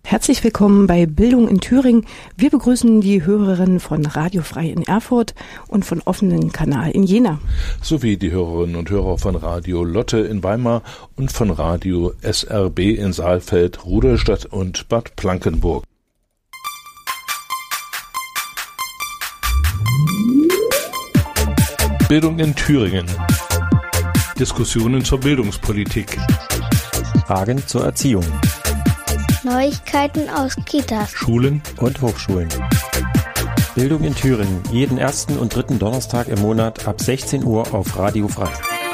Herzlich willkommen bei Bildung in Thüringen. Wir begrüßen die Hörerinnen von Radio Frei in Erfurt und von Offenen Kanal in Jena. Sowie die Hörerinnen und Hörer von Radio Lotte in Weimar und von Radio SRB in Saalfeld, Rudolstadt und Bad Blankenburg. Bildung in Thüringen. Diskussionen zur Bildungspolitik. Fragen zur Erziehung. Neuigkeiten aus Kitas, Schulen und Hochschulen. Bildung in Thüringen, jeden ersten und dritten Donnerstag im Monat ab 16 Uhr auf Radio Frei.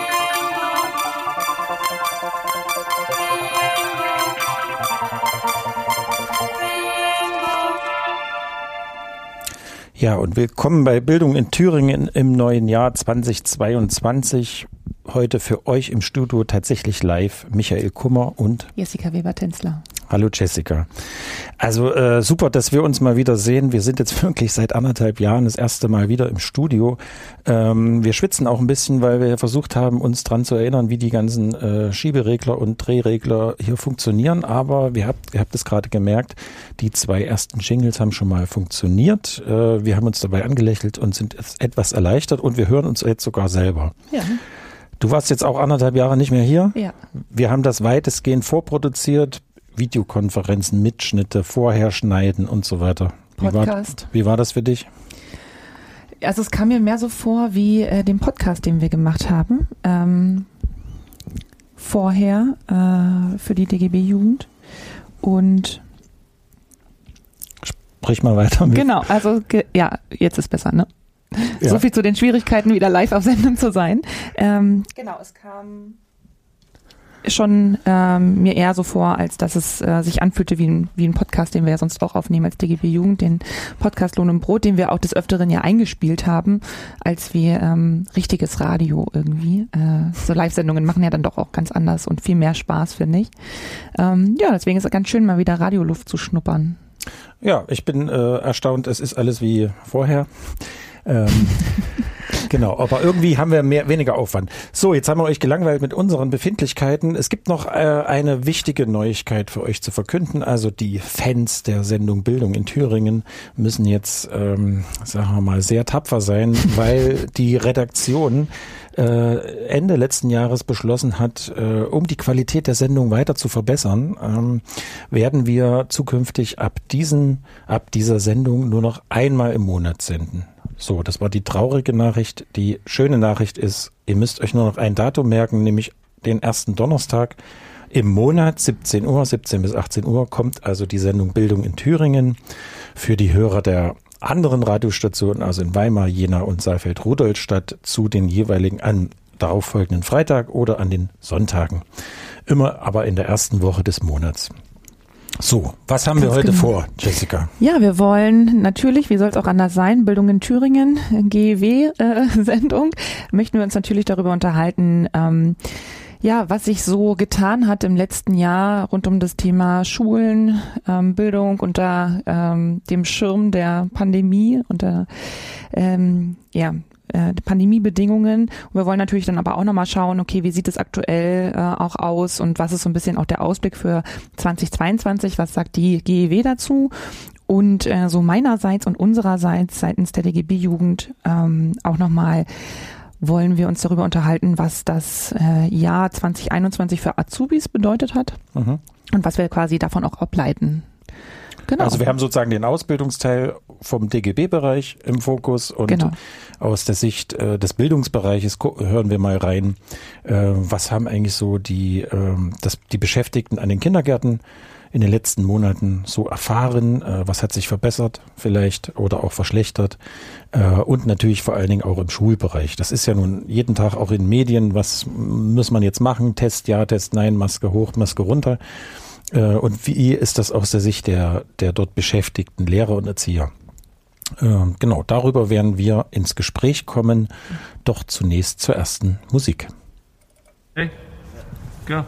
Ja, und willkommen bei Bildung in Thüringen im neuen Jahr 2022. Heute für euch im Studio tatsächlich live Michael Kummer und Jessica Weber-Tänzler. Hallo Jessica. Also super, dass wir uns mal wieder sehen. Wir sind jetzt wirklich seit 1,5 Jahren das erste Mal wieder im Studio. Wir schwitzen auch ein bisschen, weil wir versucht haben, uns dran zu erinnern, wie die ganzen Schieberegler und Drehregler hier funktionieren. Aber ihr habt es gerade gemerkt, die 2 ersten Jingles haben schon mal funktioniert. Wir haben uns dabei angelächelt und sind jetzt etwas erleichtert und wir hören uns jetzt sogar selber. Ja. Du warst jetzt auch 1,5 Jahre nicht mehr hier. Ja. Wir haben das weitestgehend vorproduziert. Videokonferenzen, Mitschnitte, vorher schneiden und so weiter. Podcast. Wie war das für dich? Also es kam mir mehr so vor wie den Podcast, den wir gemacht haben. Vorher für die DGB-Jugend. Und sprich mal weiter. Genau, also ja, jetzt ist besser, ne? Ja. So viel zu den Schwierigkeiten, wieder live auf Sendung zu sein. Genau, es kam schon mir eher so vor, als dass es sich anfühlte wie ein Podcast, den wir ja sonst auch aufnehmen als DGB Jugend, den Podcast Lohn und Brot, den wir auch des Öfteren ja eingespielt haben, als wir richtiges Radio irgendwie. So Live-Sendungen machen ja dann doch auch ganz anders und viel mehr Spaß, finde ich. Ja, deswegen ist es ganz schön, mal wieder Radioluft zu schnuppern. Ja, ich bin erstaunt, es ist alles wie vorher. Genau, aber irgendwie haben wir weniger Aufwand. So, jetzt haben wir euch gelangweilt mit unseren Befindlichkeiten. Es gibt noch eine wichtige Neuigkeit für euch zu verkünden. Also die Fans der Sendung Bildung in Thüringen müssen jetzt, sagen wir mal, sehr tapfer sein, weil die Redaktion Ende letzten Jahres beschlossen hat, um die Qualität der Sendung weiter zu verbessern, werden wir zukünftig ab dieser Sendung nur noch einmal im Monat senden. So, das war die traurige Nachricht. Die schöne Nachricht ist, ihr müsst euch nur noch ein Datum merken, nämlich den ersten Donnerstag im Monat, 17 bis 18 Uhr, kommt also die Sendung Bildung in Thüringen für die Hörer der anderen Radiostationen, also in Weimar, Jena und Saalfeld-Rudolstadt, zu den jeweiligen darauffolgenden Freitag oder an den Sonntagen. Immer aber in der ersten Woche des Monats. So, was haben wir heute vor, Jessica? Ja, wir wollen natürlich, wie soll es auch anders sein, Bildung in Thüringen, GEW-Sendung, möchten wir uns natürlich darüber unterhalten, ja, was sich so getan hat im letzten Jahr rund um das Thema Schulen, Bildung unter dem Schirm der Pandemie, unter Pandemiebedingungen. Und wir wollen natürlich dann aber auch nochmal schauen, okay, wie sieht es aktuell auch aus und was ist so ein bisschen auch der Ausblick für 2022, was sagt die GEW dazu? Und so meinerseits und unsererseits seitens der DGB-Jugend auch nochmal wollen wir uns darüber unterhalten, was das Jahr 2021 für Azubis bedeutet hat und was wir quasi davon auch ableiten. Genau. Also wir haben sozusagen den Ausbildungsteil vom DGB-Bereich im Fokus und aus der Sicht des Bildungsbereiches hören wir mal rein, was haben eigentlich so die Beschäftigten an den Kindergärten in den letzten Monaten so erfahren, was hat sich verbessert vielleicht oder auch verschlechtert und natürlich vor allen Dingen auch im Schulbereich. Das ist ja nun jeden Tag auch in Medien, was muss man jetzt machen, Test ja, Test nein, Maske hoch, Maske runter. Und wie ist das aus der Sicht der dort beschäftigten Lehrer und Erzieher? Genau, darüber werden wir ins Gespräch kommen, doch zunächst zur ersten Musik. Hey, go.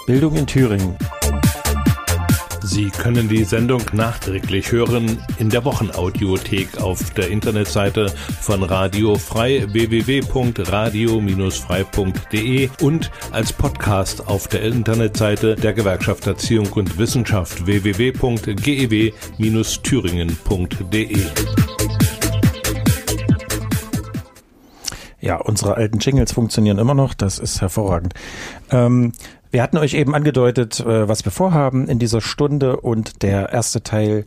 Bildung in Thüringen. Sie können die Sendung nachträglich hören in der Wochenaudiothek auf der Internetseite von Radio Frei www.radio-frei.de und als Podcast auf der Internetseite der Gewerkschaft Erziehung und Wissenschaft www.gew-thüringen.de. Ja, unsere alten Jingles funktionieren immer noch, das ist hervorragend. Wir hatten euch eben angedeutet, was wir vorhaben in dieser Stunde, und der erste Teil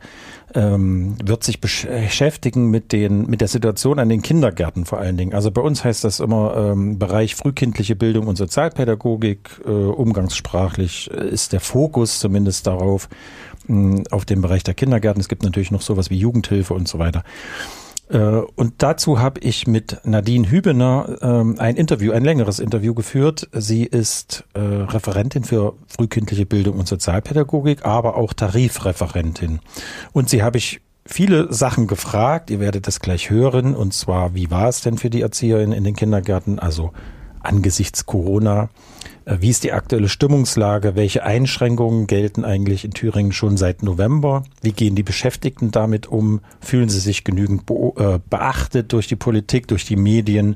wird sich beschäftigen mit der Situation an den Kindergärten vor allen Dingen. Also bei uns heißt das immer Bereich frühkindliche Bildung und Sozialpädagogik. Umgangssprachlich ist der Fokus zumindest darauf, auf dem Bereich der Kindergärten. Es gibt natürlich noch sowas wie Jugendhilfe und so weiter. Und dazu habe ich mit Nadine Hübener ein längeres Interview geführt. Sie ist Referentin für frühkindliche Bildung und Sozialpädagogik, aber auch Tarifreferentin. Und sie habe ich viele Sachen gefragt, ihr werdet das gleich hören, und zwar, wie war es denn für die ErzieherInnen in den Kindergärten, also angesichts Corona? Wie ist die aktuelle Stimmungslage? Welche Einschränkungen gelten eigentlich in Thüringen schon seit November? Wie gehen die Beschäftigten damit um? Fühlen sie sich genügend beachtet durch die Politik, durch die Medien?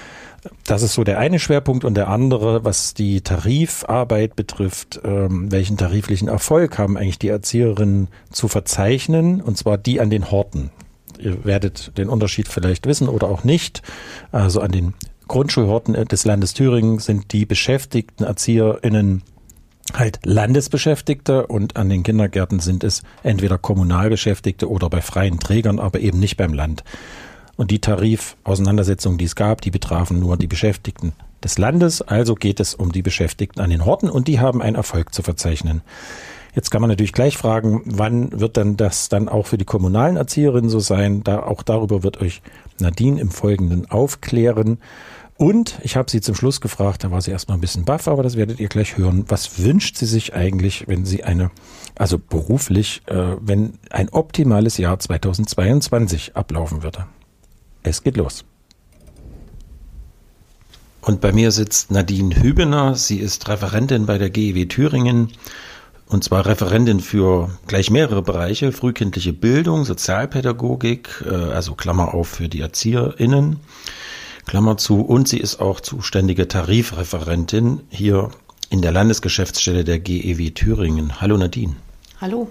Das ist so der eine Schwerpunkt. Und der andere, was die Tarifarbeit betrifft, welchen tariflichen Erfolg haben eigentlich die Erzieherinnen zu verzeichnen? Und zwar die an den Horten. Ihr werdet den Unterschied vielleicht wissen oder auch nicht. Also an den Grundschulhorten des Landes Thüringen sind die beschäftigten ErzieherInnen halt Landesbeschäftigte, und an den Kindergärten sind es entweder Kommunalbeschäftigte oder bei freien Trägern, aber eben nicht beim Land. Und die Tarifauseinandersetzungen, die es gab, die betrafen nur die Beschäftigten des Landes. Also geht es um die Beschäftigten an den Horten, und die haben einen Erfolg zu verzeichnen. Jetzt kann man natürlich gleich fragen, wann wird denn das dann auch für die kommunalen Erzieherinnen so sein? Auch darüber wird euch Nadine im Folgenden aufklären. Und ich habe sie zum Schluss gefragt, da war sie erstmal ein bisschen baff, aber das werdet ihr gleich hören. Was wünscht sie sich eigentlich, wenn sie beruflich, wenn ein optimales Jahr 2022 ablaufen würde? Es geht los. Und bei mir sitzt Nadine Hübener. Sie ist Referentin bei der GEW Thüringen. Und zwar Referentin für gleich mehrere Bereiche: frühkindliche Bildung, Sozialpädagogik, also Klammer auf für die ErzieherInnen, Klammer zu. Und sie ist auch zuständige Tarifreferentin hier in der Landesgeschäftsstelle der GEW Thüringen. Hallo Nadine. Hallo.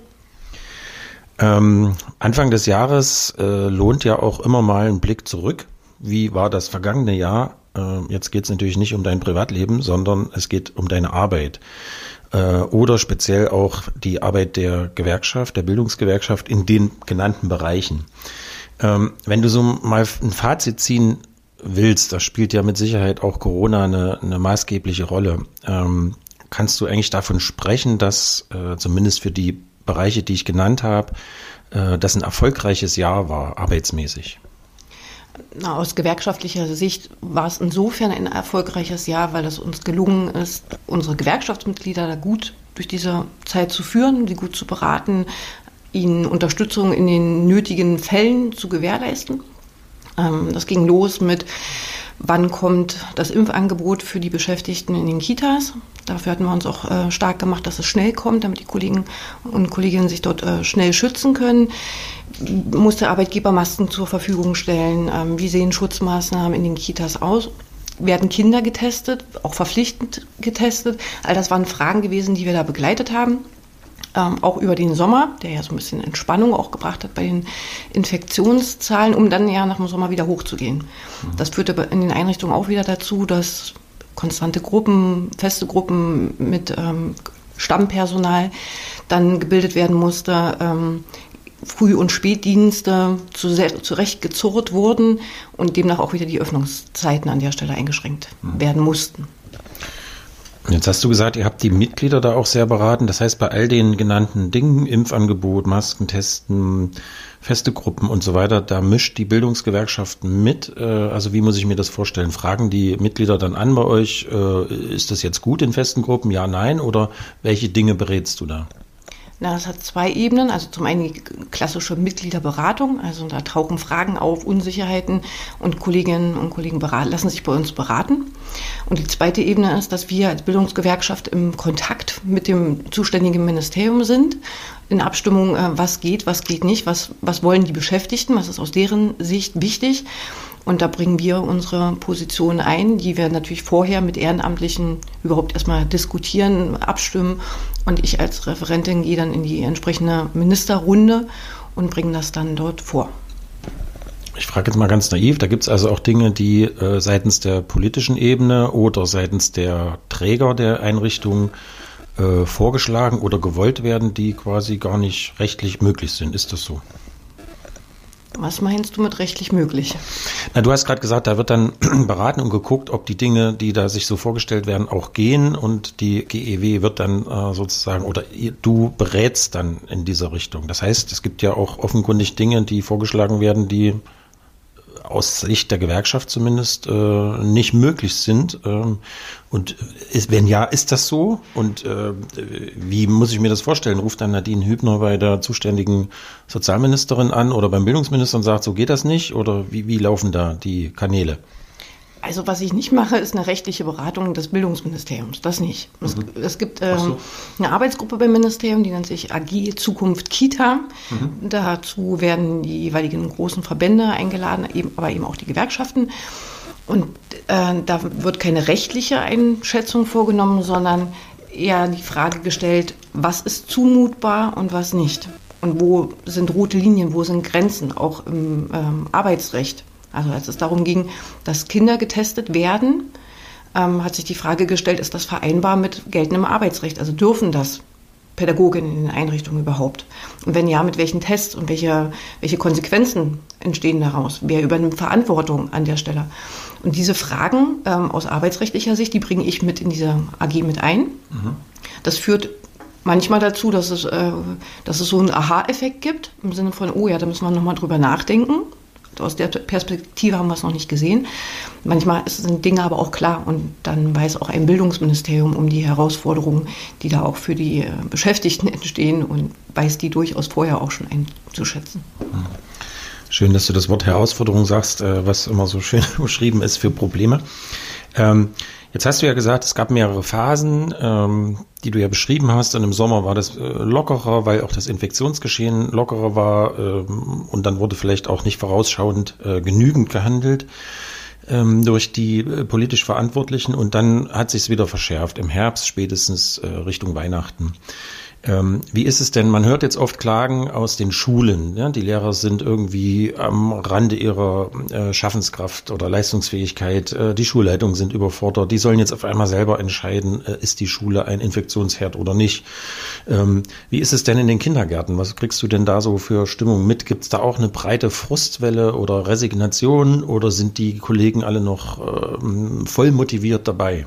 Anfang des Jahres lohnt ja auch immer mal ein Blick zurück. Wie war das vergangene Jahr? Jetzt geht es natürlich nicht um dein Privatleben, sondern es geht um deine Arbeit. Oder speziell auch die Arbeit der Gewerkschaft, der Bildungsgewerkschaft in den genannten Bereichen. Wenn du so mal ein Fazit ziehen willst, da spielt ja mit Sicherheit auch Corona eine maßgebliche Rolle. Kannst du eigentlich davon sprechen, dass zumindest für die Bereiche, die ich genannt habe, das ein erfolgreiches Jahr war, arbeitsmäßig? Aus gewerkschaftlicher Sicht war es insofern ein erfolgreiches Jahr, weil es uns gelungen ist, unsere Gewerkschaftsmitglieder da gut durch diese Zeit zu führen, sie gut zu beraten, ihnen Unterstützung in den nötigen Fällen zu gewährleisten. Das ging los mit, wann kommt das Impfangebot für die Beschäftigten in den Kitas. Dafür hatten wir uns auch stark gemacht, dass es schnell kommt, damit die Kollegen und Kolleginnen sich dort schnell schützen können. Muss der Arbeitgeber Masken zur Verfügung stellen? Wie sehen Schutzmaßnahmen in den Kitas aus? Werden Kinder getestet, auch verpflichtend getestet? All das waren Fragen gewesen, die wir da begleitet haben. Auch über den Sommer, der ja so ein bisschen Entspannung auch gebracht hat bei den Infektionszahlen, um dann ja nach dem Sommer wieder hochzugehen. Das führte in den Einrichtungen auch wieder dazu, dass konstante Gruppen, feste Gruppen mit Stammpersonal dann gebildet werden musste, Früh- und Spätdienste zurecht gezurrt wurden und demnach auch wieder die Öffnungszeiten an der Stelle eingeschränkt werden mussten. Jetzt hast du gesagt, ihr habt die Mitglieder da auch sehr beraten. Das heißt, bei all den genannten Dingen, Impfangebot, Masken testen, feste Gruppen und so weiter, da mischt die Bildungsgewerkschaft mit. Also wie muss ich mir das vorstellen? Fragen die Mitglieder dann an bei euch, ist das jetzt gut in festen Gruppen? Ja, nein? Oder welche Dinge berätst du da? Das hat 2 Ebenen. Also zum einen die klassische Mitgliederberatung. Also da tauchen Fragen auf, Unsicherheiten und Kolleginnen und Kollegen lassen sich bei uns beraten. Und die zweite Ebene ist, dass wir als Bildungsgewerkschaft im Kontakt mit dem zuständigen Ministerium sind, in Abstimmung, was geht nicht, was wollen die Beschäftigten, was ist aus deren Sicht wichtig. Und da bringen wir unsere Position ein, die wir natürlich vorher mit Ehrenamtlichen überhaupt erstmal diskutieren, abstimmen. Und ich als Referentin gehe dann in die entsprechende Ministerrunde und bringe das dann dort vor. Ich frage jetzt mal ganz naiv, da gibt es also auch Dinge, die seitens der politischen Ebene oder seitens der Träger der Einrichtung vorgeschlagen oder gewollt werden, die quasi gar nicht rechtlich möglich sind. Ist das so? Was meinst du mit rechtlich möglich? Na, du hast gerade gesagt, da wird dann beraten und geguckt, ob die Dinge, die da sich so vorgestellt werden, auch gehen, und die GEW wird dann sozusagen, oder du berätst dann in dieser Richtung. Das heißt, es gibt ja auch offenkundig Dinge, die vorgeschlagen werden, die aus Sicht der Gewerkschaft zumindest nicht möglich sind. Und wenn ja, ist das so? Und wie muss ich mir das vorstellen? Ruft dann Nadine Hübner bei der zuständigen Sozialministerin an oder beim Bildungsminister und sagt, so geht das nicht? Oder wie laufen da die Kanäle? Also was ich nicht mache, ist eine rechtliche Beratung des Bildungsministeriums. Das nicht. Es gibt eine Arbeitsgruppe beim Ministerium, die nennt sich AG Zukunft Kita. Dazu werden die jeweiligen großen Verbände eingeladen, aber eben auch die Gewerkschaften. Und da wird keine rechtliche Einschätzung vorgenommen, sondern eher die Frage gestellt, was ist zumutbar und was nicht. Und wo sind rote Linien, wo sind Grenzen, auch im Arbeitsrecht. Also als es darum ging, dass Kinder getestet werden, hat sich die Frage gestellt, ist das vereinbar mit geltendem Arbeitsrecht? Also dürfen das Pädagoginnen in den Einrichtungen überhaupt? Und wenn ja, mit welchen Tests und welche Konsequenzen entstehen daraus? Wer übernimmt Verantwortung an der Stelle? Und diese Fragen aus arbeitsrechtlicher Sicht, die bringe ich mit in diese AG mit ein. Das führt manchmal dazu, dass es so einen Aha-Effekt gibt, im Sinne von, oh ja, da müssen wir nochmal drüber nachdenken. Aus der Perspektive haben wir es noch nicht gesehen. Manchmal sind Dinge aber auch klar, und dann weiß auch ein Bildungsministerium um die Herausforderungen, die da auch für die Beschäftigten entstehen, und weiß die durchaus vorher auch schon einzuschätzen. Schön, dass du das Wort Herausforderung sagst, was immer so schön beschrieben ist für Probleme. Jetzt hast du ja gesagt, es gab mehrere Phasen, die du ja beschrieben hast. Und im Sommer war das lockerer, weil auch das Infektionsgeschehen lockerer war. Und dann wurde vielleicht auch nicht vorausschauend genügend gehandelt durch die politisch Verantwortlichen. Und dann hat sich's wieder verschärft, im Herbst spätestens Richtung Weihnachten. Wie ist es denn? Man hört jetzt oft Klagen aus den Schulen. Ja? Die Lehrer sind irgendwie am Rande ihrer Schaffenskraft oder Leistungsfähigkeit. Die Schulleitungen sind überfordert. Die sollen jetzt auf einmal selber entscheiden, ist die Schule ein Infektionsherd oder nicht. Wie ist es denn in den Kindergärten? Was kriegst du denn da so für Stimmung mit? Gibt es da auch eine breite Frustwelle oder Resignation, oder sind die Kollegen alle noch voll motiviert dabei?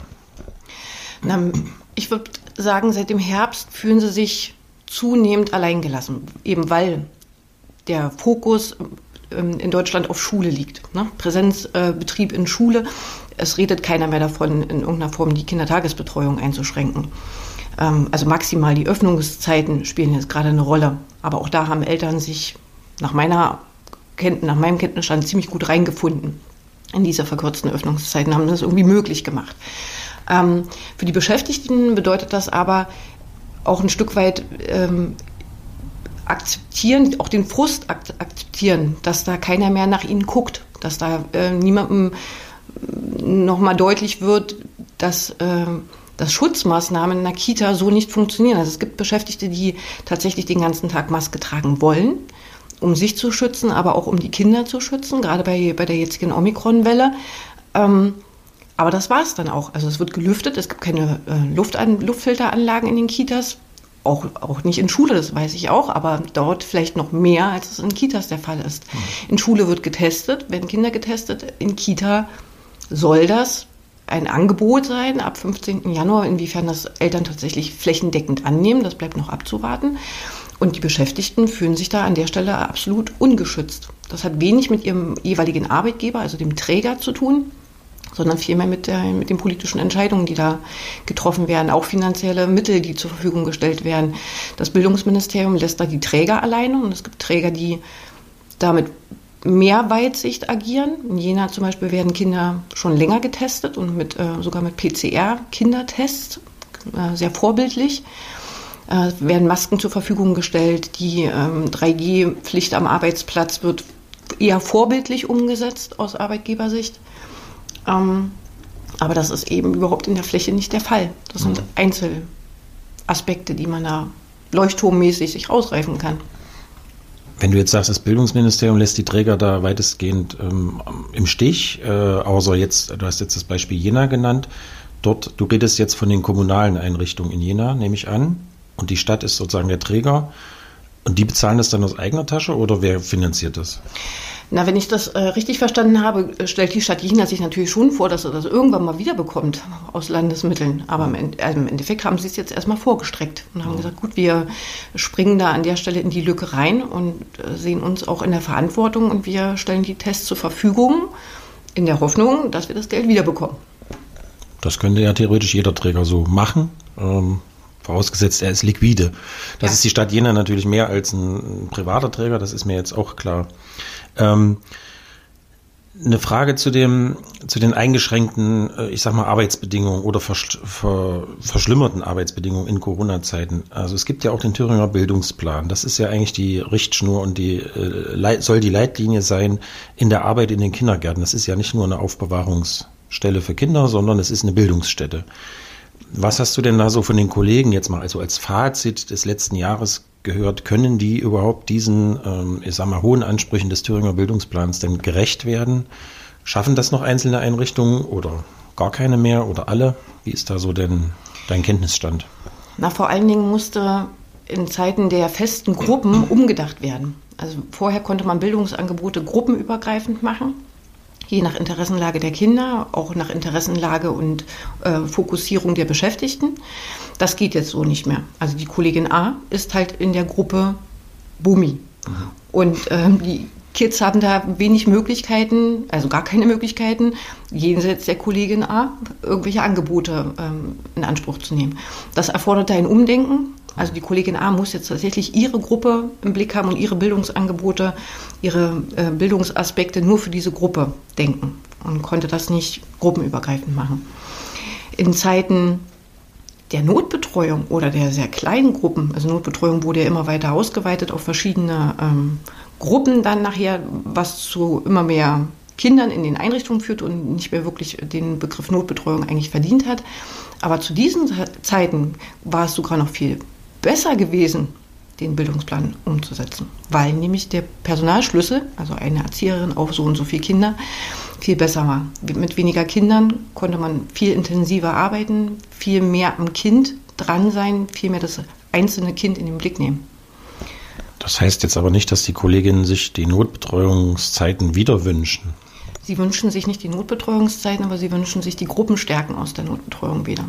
Ich würde sagen, seit dem Herbst fühlen sie sich zunehmend alleingelassen, eben weil der Fokus in Deutschland auf Schule liegt. Ne? Präsenzbetrieb in Schule. Es redet keiner mehr davon, in irgendeiner Form die Kindertagesbetreuung einzuschränken. Also maximal die Öffnungszeiten spielen jetzt gerade eine Rolle. Aber auch da haben Eltern sich nach meinem Kenntnisstand ziemlich gut reingefunden in diese verkürzten Öffnungszeiten, haben das irgendwie möglich gemacht. Für die Beschäftigten bedeutet das aber auch ein Stück weit akzeptieren, auch den Frust akzeptieren, dass da keiner mehr nach ihnen guckt, dass da niemandem nochmal deutlich wird, dass Schutzmaßnahmen in der Kita so nicht funktionieren. Also es gibt Beschäftigte, die tatsächlich den ganzen Tag Maske tragen wollen, um sich zu schützen, aber auch um die Kinder zu schützen, gerade bei der jetzigen Omikron-Welle. Aber das war es dann auch. Also es wird gelüftet, es gibt keine Luftfilteranlagen in den Kitas, auch nicht in Schule, das weiß ich auch, aber dort vielleicht noch mehr, als es in Kitas der Fall ist. In Schule wird getestet, werden Kinder getestet, in Kita soll das ein Angebot sein ab 15. Januar, inwiefern das Eltern tatsächlich flächendeckend annehmen, das bleibt noch abzuwarten. Und die Beschäftigten fühlen sich da an der Stelle absolut ungeschützt. Das hat wenig mit ihrem jeweiligen Arbeitgeber, also dem Träger, zu tun, sondern vielmehr mit den politischen Entscheidungen, die da getroffen werden, auch finanzielle Mittel, die zur Verfügung gestellt werden. Das Bildungsministerium lässt da die Träger alleine und es gibt Träger, die damit mehr Weitsicht agieren. In Jena zum Beispiel werden Kinder schon länger getestet und sogar mit PCR-Kindertests, sehr vorbildlich. Werden Masken zur Verfügung gestellt. Die 3G-Pflicht am Arbeitsplatz wird eher vorbildlich umgesetzt aus Arbeitgebersicht. Aber das ist eben überhaupt in der Fläche nicht der Fall. Das sind Einzelaspekte, die man da leuchtturmmäßig sich rausreifen kann. Wenn du jetzt sagst, das Bildungsministerium lässt die Träger da weitestgehend im Stich, außer jetzt, du hast jetzt das Beispiel Jena genannt, du redest jetzt von den kommunalen Einrichtungen in Jena, nehme ich an, und die Stadt ist sozusagen der Träger, und die bezahlen das dann aus eigener Tasche oder wer finanziert das? Na, wenn ich das richtig verstanden habe, stellt die Stadt Jena sich natürlich schon vor, dass sie das irgendwann mal wiederbekommt aus Landesmitteln. Aber im Endeffekt haben sie es jetzt erstmal vorgestreckt und haben gesagt, gut, wir springen da an der Stelle in die Lücke rein und sehen uns auch in der Verantwortung und wir stellen die Tests zur Verfügung in der Hoffnung, dass wir das Geld wiederbekommen. Das könnte ja theoretisch jeder Träger so machen. Vorausgesetzt, er ist liquide. Das ist die Stadt Jena natürlich mehr als ein privater Träger, das ist mir jetzt auch klar. Eine Frage zu den eingeschränkten, ich sag mal, Arbeitsbedingungen oder verschlimmerten Arbeitsbedingungen in Corona-Zeiten. Also es gibt ja auch den Thüringer Bildungsplan. Das ist ja eigentlich die Richtschnur und soll die Leitlinie sein in der Arbeit in den Kindergärten. Das ist ja nicht nur eine Aufbewahrungsstelle für Kinder, sondern es ist eine Bildungsstätte. Was hast du denn da so von den Kollegen jetzt mal also als Fazit des letzten Jahres gehört? Können die überhaupt diesen, hohen Ansprüchen des Thüringer Bildungsplans denn gerecht werden? Schaffen das noch einzelne Einrichtungen oder gar keine mehr oder alle? Wie ist da so denn dein Kenntnisstand? Na, vor allen Dingen musste in Zeiten der festen Gruppen umgedacht werden. Also vorher konnte man Bildungsangebote gruppenübergreifend machen. Je nach Interessenlage der Kinder, auch nach Interessenlage und Fokussierung der Beschäftigten. Das geht jetzt so nicht mehr. Also die Kollegin A ist halt in der Gruppe Bumi. Und die Kids haben da wenig Möglichkeiten, also gar keine Möglichkeiten, jenseits der Kollegin A irgendwelche Angebote in Anspruch zu nehmen. Das erfordert ein Umdenken. Also die Kollegin A muss jetzt tatsächlich ihre Gruppe im Blick haben und ihre Bildungsangebote, ihre Bildungsaspekte nur für diese Gruppe denken und konnte das nicht gruppenübergreifend machen. In Zeiten der Notbetreuung oder der sehr kleinen Gruppen, also Notbetreuung wurde ja immer weiter ausgeweitet auf verschiedene Gruppen dann nachher, was zu immer mehr Kindern in den Einrichtungen führt und nicht mehr wirklich den Begriff Notbetreuung eigentlich verdient hat. Aber zu diesen Zeiten war es sogar noch viel besser gewesen, den Bildungsplan umzusetzen, weil nämlich der Personalschlüssel, also eine Erzieherin auf so und so viele Kinder, viel besser war. Mit weniger Kindern konnte man viel intensiver arbeiten, viel mehr am Kind dran sein, viel mehr das einzelne Kind in den Blick nehmen. Das heißt jetzt aber nicht, dass die Kolleginnen sich die Notbetreuungszeiten wieder wünschen. Sie wünschen sich nicht die Notbetreuungszeiten, aber sie wünschen sich die Gruppenstärken aus der Notbetreuung wieder.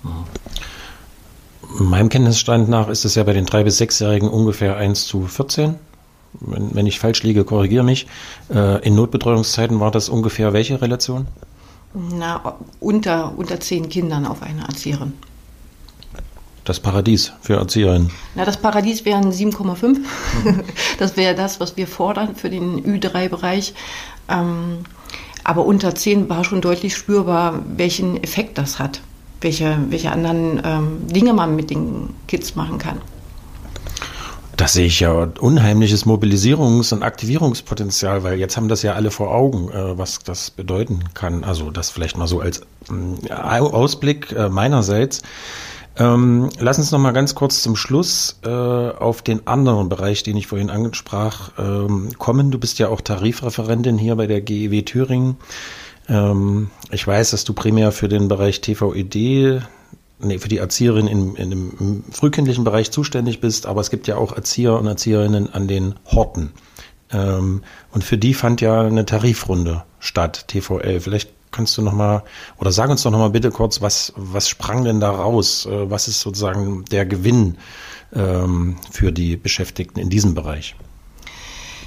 Meinem Kenntnisstand nach ist es ja bei den 3- bis 6-Jährigen ungefähr 1:14. Wenn ich falsch liege, korrigiere mich. In Notbetreuungszeiten war das ungefähr welche Relation? Na, unter 10 Kindern auf eine Erzieherin. Das Paradies für Erzieherinnen? Na, das Paradies wären 7,5. Das wäre das, was wir fordern für den Ü3-Bereich. Aber unter 10 war schon deutlich spürbar, welchen Effekt das hat. Welche anderen Dinge man mit den Kids machen kann. Das sehe ich ja unheimliches Mobilisierungs- und Aktivierungspotenzial, weil jetzt haben das ja alle vor Augen, was das bedeuten kann. Also das vielleicht mal so als Ausblick meinerseits. Lass uns noch mal ganz kurz zum Schluss auf den anderen Bereich, den ich vorhin ansprach, kommen. Du bist ja auch Tarifreferentin hier bei der GEW Thüringen. Ich weiß, dass du primär für den Bereich TVED, für die Erzieherin im frühkindlichen Bereich zuständig bist, aber es gibt ja auch Erzieher und Erzieherinnen an den Horten. Und für die fand ja eine Tarifrunde statt, TVL. Vielleicht kannst du noch mal, oder sag uns doch noch mal bitte kurz, was sprang denn da raus? Was ist sozusagen der Gewinn für die Beschäftigten in diesem Bereich?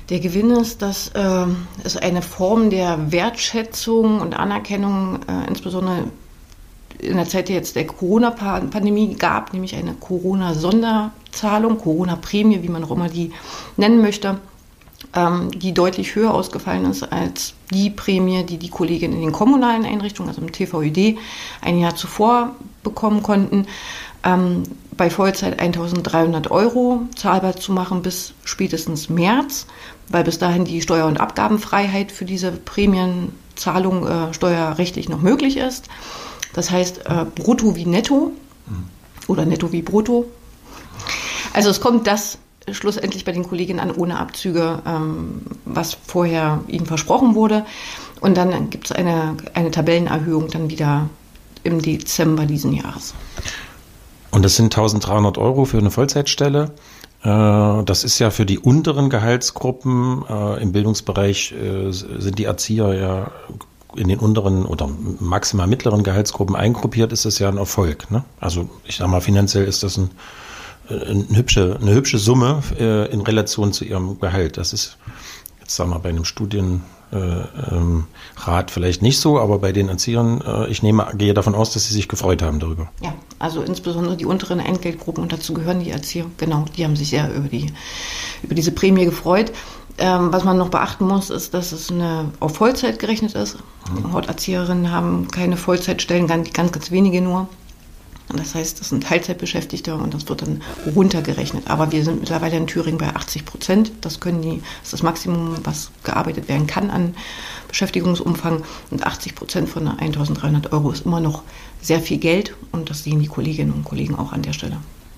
Der Gewinn ist, dass es eine Form der Wertschätzung und Anerkennung, insbesondere in der Zeit jetzt der Corona-Pandemie gab, nämlich eine Corona-Sonderzahlung, Corona-Prämie, wie man auch immer die nennen möchte, die deutlich höher ausgefallen ist als die Prämie, die die Kolleginnen in den kommunalen Einrichtungen, also im TVÖD, ein Jahr zuvor bekommen konnten. Bei Vollzeit 1.300 € zahlbar zu machen bis spätestens März, weil bis dahin die Steuer- und Abgabenfreiheit für diese Prämienzahlung steuerrechtlich noch möglich ist. Das heißt, brutto wie netto oder netto wie brutto. Also es kommt das schlussendlich bei den Kolleginnen an, ohne Abzüge, was vorher ihnen versprochen wurde. Und dann gibt es eine Tabellenerhöhung dann wieder im Dezember diesen Jahres. Und das sind 1.300 € für eine Vollzeitstelle. Das ist ja für die unteren Gehaltsgruppen. Im Bildungsbereich sind die Erzieher ja in den unteren oder maximal mittleren Gehaltsgruppen eingruppiert, ist das ja ein Erfolg. Ne? Also ich sage mal, finanziell ist das eine hübsche Summe in Relation zu ihrem Gehalt. Das ist jetzt sagen wir bei einem Studienrat vielleicht nicht so, aber bei den Erziehern, gehe davon aus, dass sie sich gefreut haben darüber. Ja, also insbesondere die unteren Entgeltgruppen, und dazu gehören die Erzieher, genau, die haben sich sehr über diese Prämie gefreut. Was man noch beachten muss, ist, dass es auf Vollzeit gerechnet ist. Horterzieherinnen haben keine Vollzeitstellen, ganz, ganz wenige nur. Das heißt, das sind Teilzeitbeschäftigte und das wird dann runtergerechnet. Aber wir sind mittlerweile in Thüringen bei 80%. Das ist das Maximum, was gearbeitet werden kann an Beschäftigungsumfang. Und 80% von 1.300 € ist immer noch sehr viel Geld. Und das sehen die Kolleginnen und Kollegen auch an der Stelle.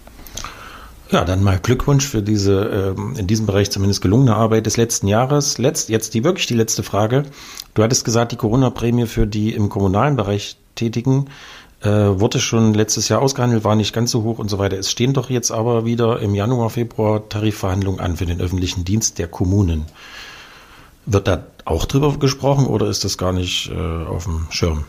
Ja, dann mal Glückwunsch für diese in diesem Bereich zumindest gelungene Arbeit des letzten Jahres. Jetzt die letzte Frage. Du hattest gesagt, die Corona-Prämie für die im kommunalen Bereich Tätigen wurde schon letztes Jahr ausgehandelt, war nicht ganz so hoch und so weiter. Es stehen doch jetzt aber wieder im Januar, Februar Tarifverhandlungen an für den öffentlichen Dienst der Kommunen. Wird da auch drüber gesprochen oder ist das gar nicht auf dem Schirm?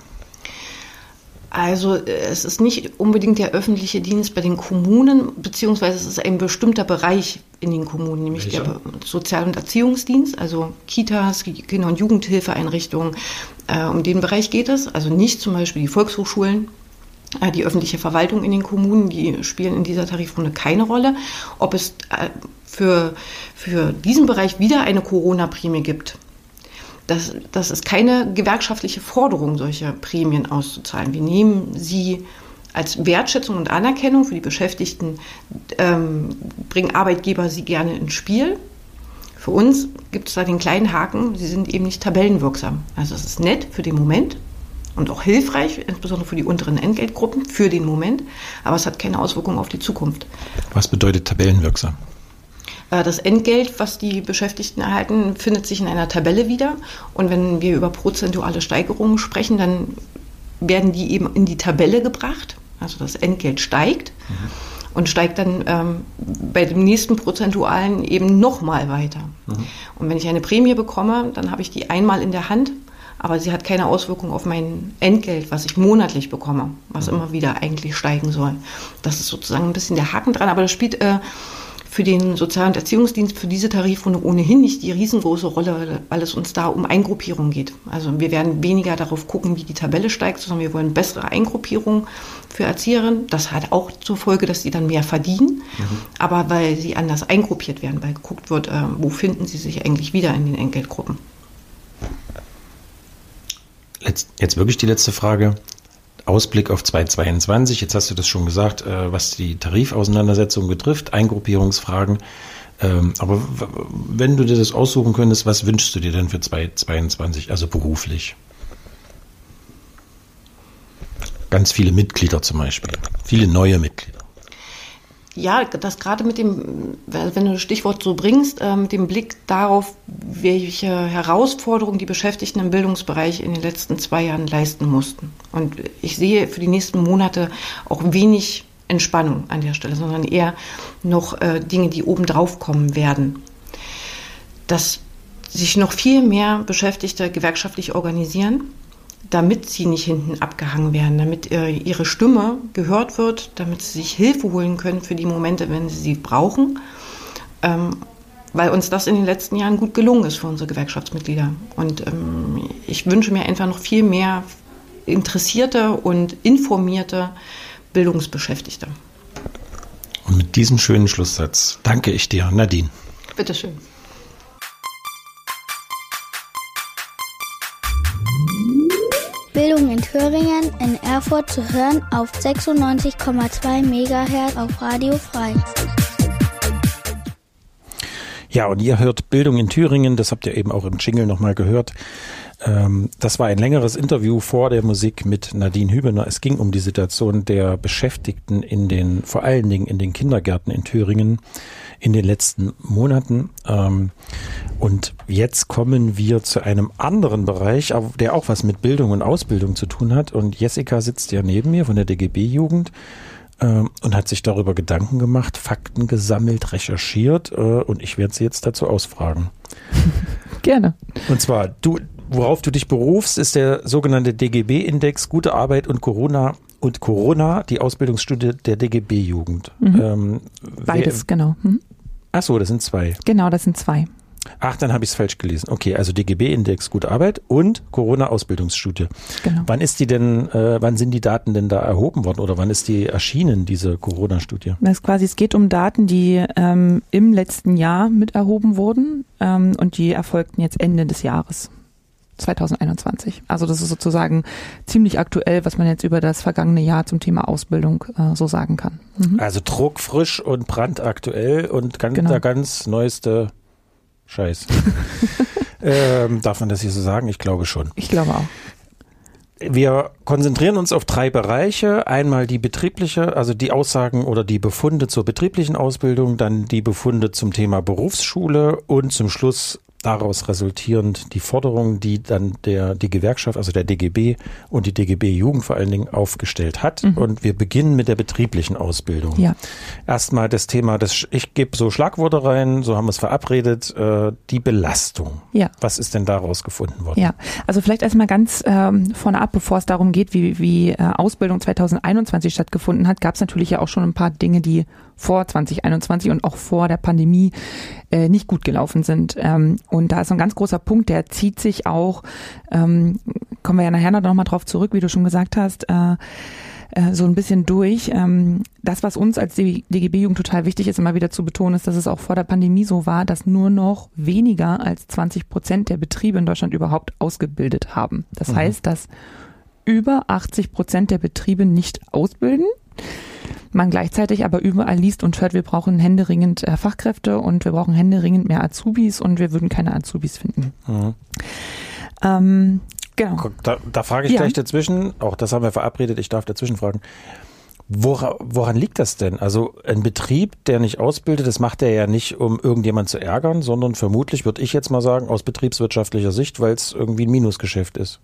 Also es ist nicht unbedingt der öffentliche Dienst bei den Kommunen, beziehungsweise es ist ein bestimmter Bereich in den Kommunen, nämlich der Sozial- und Erziehungsdienst, also Kitas, Kinder- und Jugendhilfeeinrichtungen. Um den Bereich geht es, also nicht zum Beispiel die Volkshochschulen. Die öffentliche Verwaltung in den Kommunen, die spielen in dieser Tarifrunde keine Rolle. Ob es für diesen Bereich wieder eine Corona-Prämie gibt, das ist keine gewerkschaftliche Forderung, solche Prämien auszuzahlen. Wir nehmen sie als Wertschätzung und Anerkennung für die Beschäftigten, bringen Arbeitgeber sie gerne ins Spiel. Für uns gibt es da den kleinen Haken, sie sind eben nicht tabellenwirksam. Also es ist nett für den Moment und auch hilfreich, insbesondere für die unteren Entgeltgruppen, für den Moment, aber es hat keine Auswirkung auf die Zukunft. Was bedeutet tabellenwirksam? Das Entgelt, was die Beschäftigten erhalten, findet sich in einer Tabelle wieder. Und wenn wir über prozentuale Steigerungen sprechen, dann werden die eben in die Tabelle gebracht. Also das Entgelt steigt und steigt dann bei dem nächsten Prozentualen eben nochmal weiter. Und wenn ich eine Prämie bekomme, dann habe ich die einmal in der Hand, aber sie hat keine Auswirkung auf mein Entgelt, was ich monatlich bekomme, was immer wieder eigentlich steigen soll. Das ist sozusagen ein bisschen der Haken dran, aber das spielt für den Sozial- und Erziehungsdienst, für diese Tarifrunde ohnehin nicht die riesengroße Rolle, weil es uns da um Eingruppierung geht. Also wir werden weniger darauf gucken, wie die Tabelle steigt, sondern wir wollen bessere Eingruppierung für Erzieherinnen. Das hat auch zur Folge, dass sie dann mehr verdienen, aber weil sie anders eingruppiert werden, weil geguckt wird, wo finden sie sich eigentlich wieder in den Entgeltgruppen. Jetzt wirklich die letzte Frage. Ausblick auf 2022, jetzt hast du das schon gesagt, was die Tarifauseinandersetzung betrifft, Eingruppierungsfragen. Aber wenn du dir das aussuchen könntest, was wünschst du dir denn für 2022, also beruflich? Ganz viele Mitglieder zum Beispiel, viele neue Mitglieder. Ja, das gerade mit dem, wenn du das Stichwort so bringst, mit dem Blick darauf, welche Herausforderungen die Beschäftigten im Bildungsbereich in den letzten 2 Jahren leisten mussten. Und ich sehe für die nächsten Monate auch wenig Entspannung an der Stelle, sondern eher noch Dinge, die obendrauf kommen werden. Dass sich noch viel mehr Beschäftigte gewerkschaftlich organisieren, damit sie nicht hinten abgehangen werden, damit ihre Stimme gehört wird, damit sie sich Hilfe holen können für die Momente, wenn sie sie brauchen. weil uns das in den letzten Jahren gut gelungen ist für unsere Gewerkschaftsmitglieder. Und ich wünsche mir einfach noch viel mehr interessierte und informierte Bildungsbeschäftigte. Und mit diesem schönen Schlusssatz danke ich dir, Nadine. Bitteschön. Bildung in Thüringen in Erfurt zu hören auf 96,2 MHz auf Radio Frei. Ja, und ihr hört Bildung in Thüringen, das habt ihr eben auch im Jingle nochmal gehört. Das war ein längeres Interview vor der Musik mit Nadine Hübener. Es ging um die Situation der Beschäftigten vor allen Dingen in den Kindergärten in Thüringen in den letzten Monaten. Und jetzt kommen wir zu einem anderen Bereich, der auch was mit Bildung und Ausbildung zu tun hat. Und Jessica sitzt ja neben mir von der DGB-Jugend und hat sich darüber Gedanken gemacht, Fakten gesammelt, recherchiert und ich werde sie jetzt dazu ausfragen. Gerne. Und zwar, worauf du dich berufst, ist der sogenannte DGB-Index Gute Arbeit und Corona, die Ausbildungsstudie der DGB-Jugend. Beides, genau. Ach so, das sind zwei. Genau, das sind zwei. Ach, dann habe ich es falsch gelesen. Okay, also DGB-Index Gute Arbeit und Corona-Ausbildungsstudie. Genau. Wann sind die Daten denn da erhoben worden oder wann ist die erschienen, diese Corona-Studie? Es geht um Daten, die im letzten Jahr mit erhoben wurden und die erfolgten jetzt Ende des Jahres 2021. Also das ist sozusagen ziemlich aktuell, was man jetzt über das vergangene Jahr zum Thema Ausbildung so sagen kann. Also druckfrisch und brandaktuell und der ganz neueste Scheiß. Darf man das hier so sagen? Ich glaube schon. Ich glaube auch. Wir konzentrieren uns auf 3 Bereiche. Einmal die betriebliche, also die Aussagen oder die Befunde zur betrieblichen Ausbildung, dann die Befunde zum Thema Berufsschule und zum Schluss daraus resultierend die Forderungen, die dann die Gewerkschaft, also der DGB und die DGB-Jugend vor allen Dingen aufgestellt hat. Und wir beginnen mit der betrieblichen Ausbildung. Ja. Erstmal das Thema, ich gebe so Schlagworte rein, so haben wir es verabredet, die Belastung. Ja. Was ist denn daraus gefunden worden? Ja, also vielleicht erstmal ganz vorne ab, bevor es darum geht, wie Ausbildung 2021 stattgefunden hat, gab es natürlich ja auch schon ein paar Dinge, die vor 2021 und auch vor der Pandemie nicht gut gelaufen sind. Und da ist ein ganz großer Punkt, der zieht sich auch, kommen wir ja nachher noch mal drauf zurück, wie du schon gesagt hast, so ein bisschen durch. Das, was uns als DGB-Jugend total wichtig ist, immer wieder zu betonen, ist, dass es auch vor der Pandemie so war, dass nur noch weniger als 20% der Betriebe in Deutschland überhaupt ausgebildet haben. Das heißt, dass über 80% der Betriebe nicht ausbilden. Man gleichzeitig aber überall liest und hört, wir brauchen händeringend Fachkräfte und wir brauchen händeringend mehr Azubis und wir würden keine Azubis finden. Genau. Da frage ich gleich dazwischen, auch das haben wir verabredet, ich darf dazwischen fragen. Woran liegt das denn? Also ein Betrieb, der nicht ausbildet, das macht er ja nicht, um irgendjemand zu ärgern, sondern vermutlich, würde ich jetzt mal sagen, aus betriebswirtschaftlicher Sicht, weil es irgendwie ein Minusgeschäft ist.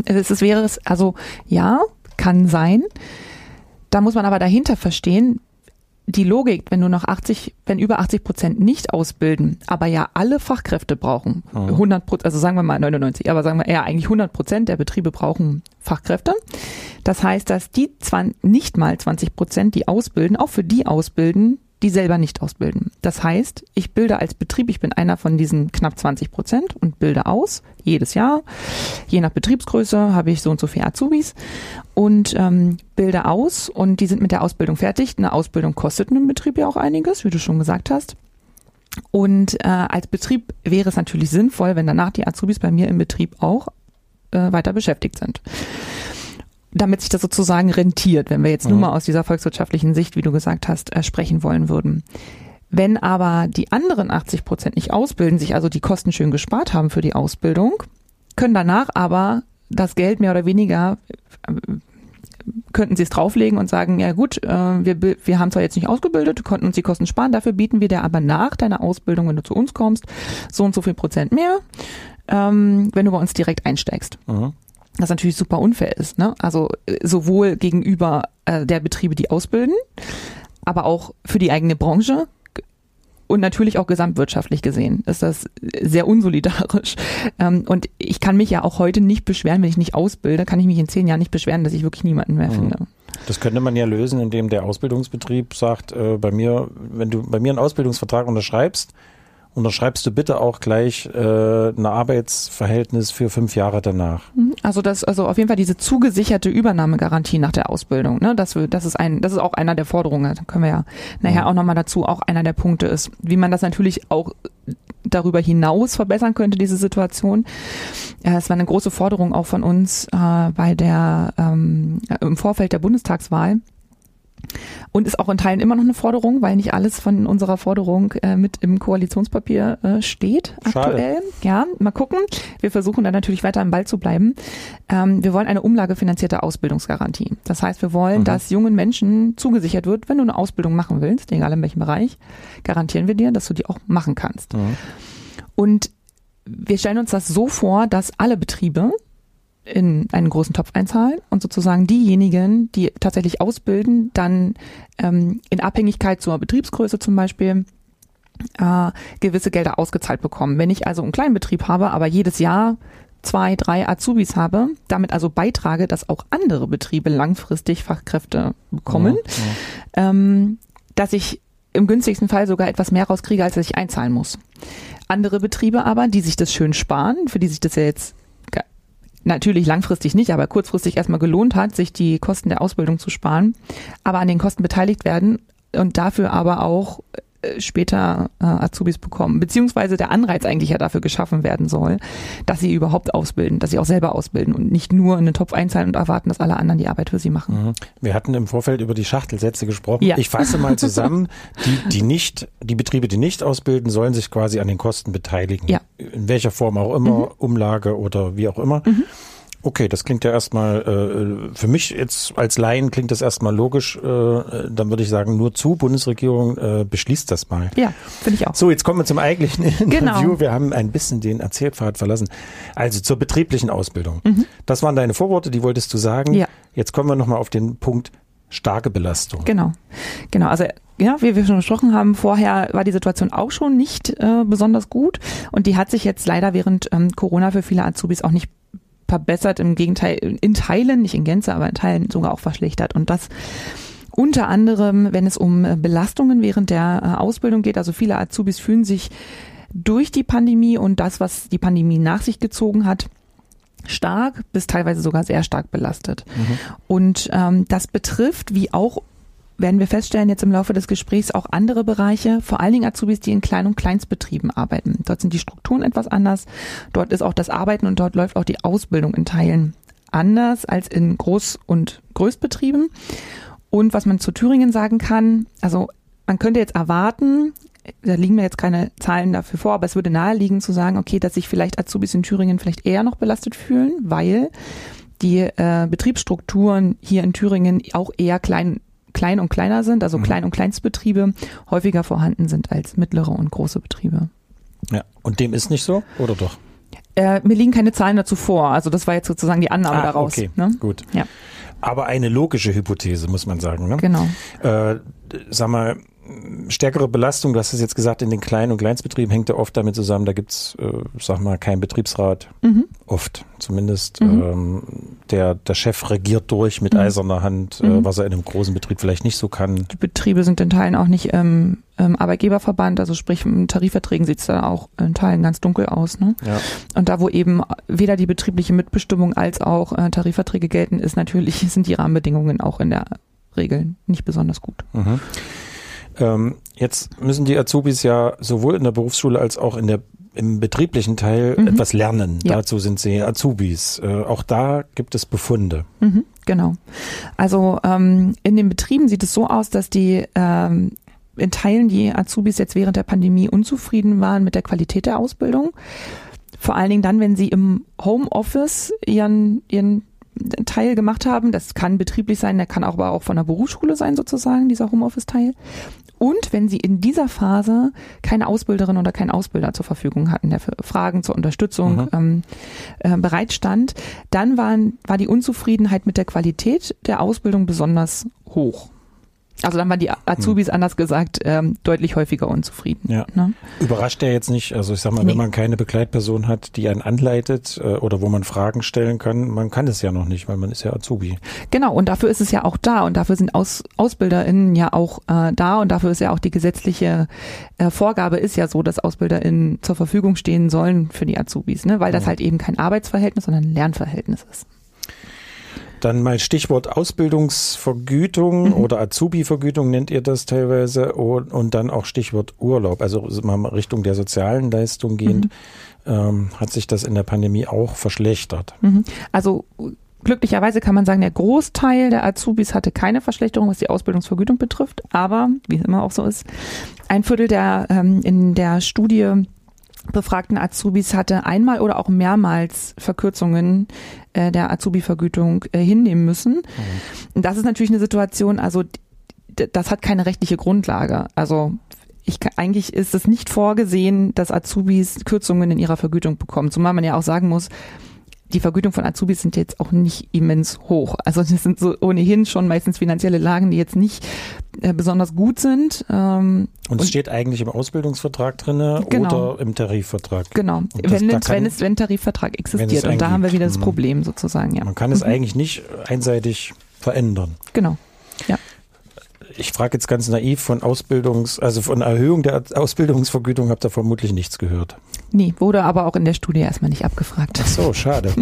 Ja, kann sein. Da muss man aber dahinter verstehen, die Logik, wenn über 80% nicht ausbilden, aber ja alle Fachkräfte brauchen, 100%, also sagen wir mal 99, aber sagen wir eher eigentlich 100% der Betriebe brauchen Fachkräfte. Das heißt, dass die zwar nicht mal 20%, die ausbilden, auch für die ausbilden, die selber nicht ausbilden. Das heißt, ich bilde als Betrieb, ich bin einer von diesen knapp 20% und bilde aus, jedes Jahr. Je nach Betriebsgröße habe ich so und so viele Azubis und bilde aus und die sind mit der Ausbildung fertig. Eine Ausbildung kostet einem Betrieb ja auch einiges, wie du schon gesagt hast. Und als Betrieb wäre es natürlich sinnvoll, wenn danach die Azubis bei mir im Betrieb auch weiter beschäftigt sind. Damit sich das sozusagen rentiert, wenn wir jetzt nur mal aus dieser volkswirtschaftlichen Sicht, wie du gesagt hast, sprechen wollen würden. Wenn aber die anderen 80% nicht ausbilden, sich also die Kosten schön gespart haben für die Ausbildung, können danach aber das Geld mehr oder weniger, könnten sie es drauflegen und sagen, ja gut, wir haben zwar jetzt nicht ausgebildet, konnten uns die Kosten sparen, dafür bieten wir dir aber nach deiner Ausbildung, wenn du zu uns kommst, so und so viel Prozent mehr, wenn du bei uns direkt einsteigst. Das natürlich super unfair ist, ne? Also sowohl gegenüber der Betriebe, die ausbilden, aber auch für die eigene Branche und natürlich auch gesamtwirtschaftlich gesehen ist das sehr unsolidarisch. Und ich kann mich ja auch heute nicht beschweren, wenn ich nicht ausbilde, kann ich mich in 10 Jahren nicht beschweren, dass ich wirklich niemanden mehr finde. Das könnte man ja lösen, indem der Ausbildungsbetrieb sagt, wenn du bei mir einen Ausbildungsvertrag unterschreibst unterschreibst du bitte auch gleich ein Arbeitsverhältnis für 5 Jahre danach. Also auf jeden Fall diese zugesicherte Übernahmegarantie nach der Ausbildung, ne? Das ist auch einer der Forderungen, da können wir ja nachher auch nochmal dazu, auch einer der Punkte ist, wie man das natürlich auch darüber hinaus verbessern könnte, diese Situation. Es war eine große Forderung auch von uns bei der im Vorfeld der Bundestagswahl. Und ist auch in Teilen immer noch eine Forderung, weil nicht alles von unserer Forderung mit im Koalitionspapier steht aktuell. Schade. Ja, mal gucken. Wir versuchen da natürlich weiter am Ball zu bleiben. Wir wollen eine umlagefinanzierte Ausbildungsgarantie. Das heißt, wir wollen, dass jungen Menschen zugesichert wird, wenn du eine Ausbildung machen willst, egal in welchem Bereich, garantieren wir dir, dass du die auch machen kannst. Und wir stellen uns das so vor, dass alle Betriebe in einen großen Topf einzahlen und sozusagen diejenigen, die tatsächlich ausbilden, dann in Abhängigkeit zur Betriebsgröße zum Beispiel gewisse Gelder ausgezahlt bekommen. Wenn ich also einen kleinen Betrieb habe, aber jedes Jahr 2, 3 Azubis habe, damit also beitrage, dass auch andere Betriebe langfristig Fachkräfte bekommen, dass ich im günstigsten Fall sogar etwas mehr rauskriege, als ich einzahlen muss. Andere Betriebe aber, die sich das schön sparen, für die sich das ja jetzt natürlich langfristig nicht, aber kurzfristig erstmal gelohnt hat, sich die Kosten der Ausbildung zu sparen, aber an den Kosten beteiligt werden und dafür aber auch später Azubis bekommen, beziehungsweise der Anreiz eigentlich ja dafür geschaffen werden soll, dass sie überhaupt ausbilden, dass sie auch selber ausbilden und nicht nur in den Topf einzahlen und erwarten, dass alle anderen die Arbeit für sie machen. Wir hatten im Vorfeld über die Schachtelsätze gesprochen. Ja. Ich fasse mal zusammen, die Betriebe, die nicht ausbilden, sollen sich quasi an den Kosten beteiligen. Ja. In welcher Form auch immer, Umlage oder wie auch immer. Okay, das klingt ja erstmal, für mich jetzt als Laien klingt das erstmal logisch. Dann würde ich sagen, nur zu, Bundesregierung, beschließt das mal. Ja, finde ich auch. So, jetzt kommen wir zum eigentlichen Interview. Genau. Wir haben ein bisschen den Erzählpfad verlassen. Also zur betrieblichen Ausbildung. Das waren deine Vorworte, die wolltest du sagen. Ja. Jetzt kommen wir nochmal auf den Punkt starke Belastung. Genau. Also ja, wie wir schon besprochen haben, vorher war die Situation auch schon nicht besonders gut und die hat sich jetzt leider während Corona für viele Azubis auch nicht verbessert, im Gegenteil, in Teilen, nicht in Gänze, aber in Teilen sogar auch verschlechtert. Und das unter anderem, wenn es um Belastungen während der Ausbildung geht. Also viele Azubis fühlen sich durch die Pandemie und das, was die Pandemie nach sich gezogen hat, stark bis teilweise sogar sehr stark belastet. Und das betrifft, wie auch werden wir feststellen jetzt im Laufe des Gesprächs, auch andere Bereiche, vor allen Dingen Azubis, die in Klein- und Kleinstbetrieben arbeiten. Dort sind die Strukturen etwas anders, dort ist auch das Arbeiten und dort läuft auch die Ausbildung in Teilen anders als in Groß- und Größtbetrieben. Und was man zu Thüringen sagen kann, also man könnte jetzt erwarten, da liegen mir jetzt keine Zahlen dafür vor, aber es würde naheliegen zu sagen, okay, dass sich vielleicht Azubis in Thüringen vielleicht eher noch belastet fühlen, weil die Betriebsstrukturen hier in Thüringen auch eher klein und kleiner sind, also Klein- und Kleinstbetriebe häufiger vorhanden sind als mittlere und große Betriebe. Ja, und dem ist nicht so, oder doch? Mir liegen keine Zahlen dazu vor, also das war jetzt sozusagen die Annahme daraus. Okay, ne? Gut. Ja. Aber eine logische Hypothese, muss man sagen. Ne? Genau. Sag mal, stärkere Belastung, du hast es jetzt gesagt, in den Klein- und Kleinstbetrieben hängt ja oft damit zusammen, da gibt's, sag mal, keinen Betriebsrat. Oft zumindest. Der Chef regiert durch mit eiserner Hand, was er in einem großen Betrieb vielleicht nicht so kann. Die Betriebe sind in Teilen auch nicht im Arbeitgeberverband, also sprich in Tarifverträgen sieht es da auch in Teilen ganz dunkel aus. Ne? Ja. Und da, wo eben weder die betriebliche Mitbestimmung als auch Tarifverträge gelten, sind die Rahmenbedingungen auch in der Regel nicht besonders gut. Jetzt müssen die Azubis ja sowohl in der Berufsschule als auch im betrieblichen Teil etwas lernen. Ja. Dazu sind sie Azubis. Auch da gibt es Befunde. Genau. Also in den Betrieben sieht es so aus, dass die in Teilen die Azubis jetzt während der Pandemie unzufrieden waren mit der Qualität der Ausbildung. Vor allen Dingen dann, wenn sie im Homeoffice ihren Teil gemacht haben. Das kann betrieblich sein, der kann aber auch von der Berufsschule sein sozusagen, dieser Homeoffice-Teil. Und wenn sie in dieser Phase keine Ausbilderin oder keinen Ausbilder zur Verfügung hatten, der für Fragen zur Unterstützung bereitstand, dann war die Unzufriedenheit mit der Qualität der Ausbildung besonders hoch. Also dann waren die Azubis, anders gesagt, deutlich häufiger unzufrieden. Ja. Ne? Überrascht der jetzt nicht, also ich sag mal, wenn man keine Begleitperson hat, die einen anleitet oder wo man Fragen stellen kann, man kann es ja noch nicht, weil man ist ja Azubi. Genau, und dafür ist es ja auch da und dafür sind AusbilderInnen ja auch da und dafür ist ja auch die gesetzliche Vorgabe ist ja so, dass AusbilderInnen zur Verfügung stehen sollen für die Azubis, ne? Weil das halt eben kein Arbeitsverhältnis, sondern ein Lernverhältnis ist. Dann mal Stichwort Ausbildungsvergütung oder Azubi-Vergütung nennt ihr das teilweise und dann auch Stichwort Urlaub. Also mal Richtung der sozialen Leistung gehend, hat sich das in der Pandemie auch verschlechtert. Also glücklicherweise kann man sagen, der Großteil der Azubis hatte keine Verschlechterung, was die Ausbildungsvergütung betrifft. Aber, wie es immer auch so ist, ein Viertel der in der Studie befragten Azubis hatte einmal oder auch mehrmals Verkürzungen der Azubi-Vergütung hinnehmen müssen. Und das ist natürlich eine Situation, also das hat keine rechtliche Grundlage. Also eigentlich ist es nicht vorgesehen, dass Azubis Kürzungen in ihrer Vergütung bekommen. Zumal man ja auch sagen muss, die Vergütung von Azubis sind jetzt auch nicht immens hoch. Also das sind so ohnehin schon meistens finanzielle Lagen, die jetzt nicht besonders gut sind. Und es steht eigentlich im Ausbildungsvertrag drin oder im Tarifvertrag. Genau, wenn Tarifvertrag existiert. Und da haben wir wieder das Problem sozusagen. Ja. Man kann es eigentlich nicht einseitig verändern. Genau, ja. Ich frage jetzt ganz naiv von Erhöhung der Ausbildungsvergütung habt ihr vermutlich nichts gehört. Nee, wurde aber auch in der Studie erstmal nicht abgefragt. Ach so, schade.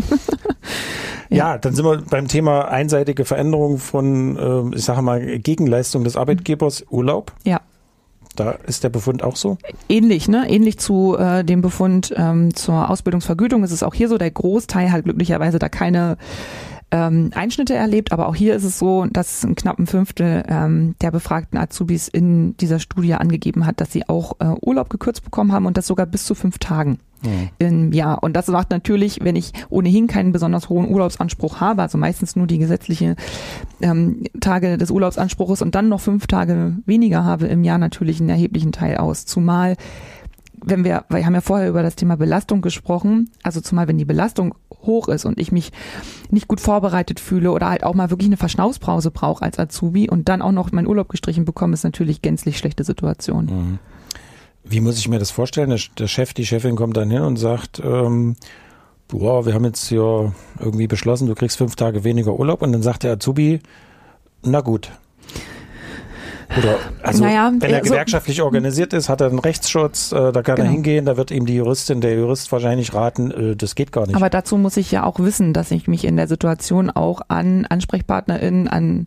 Ja, dann sind wir beim Thema einseitige Veränderung von, ich sage mal, Gegenleistung des Arbeitgebers, Urlaub. Ja. Da ist der Befund auch so? Ähnlich, ne? Ähnlich zu dem Befund zur Ausbildungsvergütung ist es auch hier so. Der Großteil hat glücklicherweise da keine Einschnitte erlebt, aber auch hier ist es so, dass ein knappen Fünftel der befragten Azubis in dieser Studie angegeben hat, dass sie auch Urlaub gekürzt bekommen haben und das sogar bis zu 5 Tagen im Jahr. Und das macht natürlich, wenn ich ohnehin keinen besonders hohen Urlaubsanspruch habe, also meistens nur die gesetzliche Tage des Urlaubsanspruches und dann noch 5 Tage weniger habe im Jahr natürlich einen erheblichen Teil aus. Zumal weil wir haben ja vorher über das Thema Belastung gesprochen, also zumal wenn die Belastung hoch ist und ich mich nicht gut vorbereitet fühle oder halt auch mal wirklich eine Verschnaufspause brauche als Azubi und dann auch noch meinen Urlaub gestrichen bekomme, ist natürlich gänzlich schlechte Situation. Wie muss ich mir das vorstellen? Der Chef, die Chefin kommt dann hin und sagt, wir haben jetzt hier irgendwie beschlossen, du kriegst 5 Tage weniger Urlaub und dann sagt der Azubi, na gut. Oder, wenn er gewerkschaftlich organisiert ist, hat er einen Rechtsschutz, da kann er hingehen, da wird ihm der Jurist wahrscheinlich raten, das geht gar nicht. Aber dazu muss ich ja auch wissen, dass ich mich in der Situation auch an AnsprechpartnerInnen, an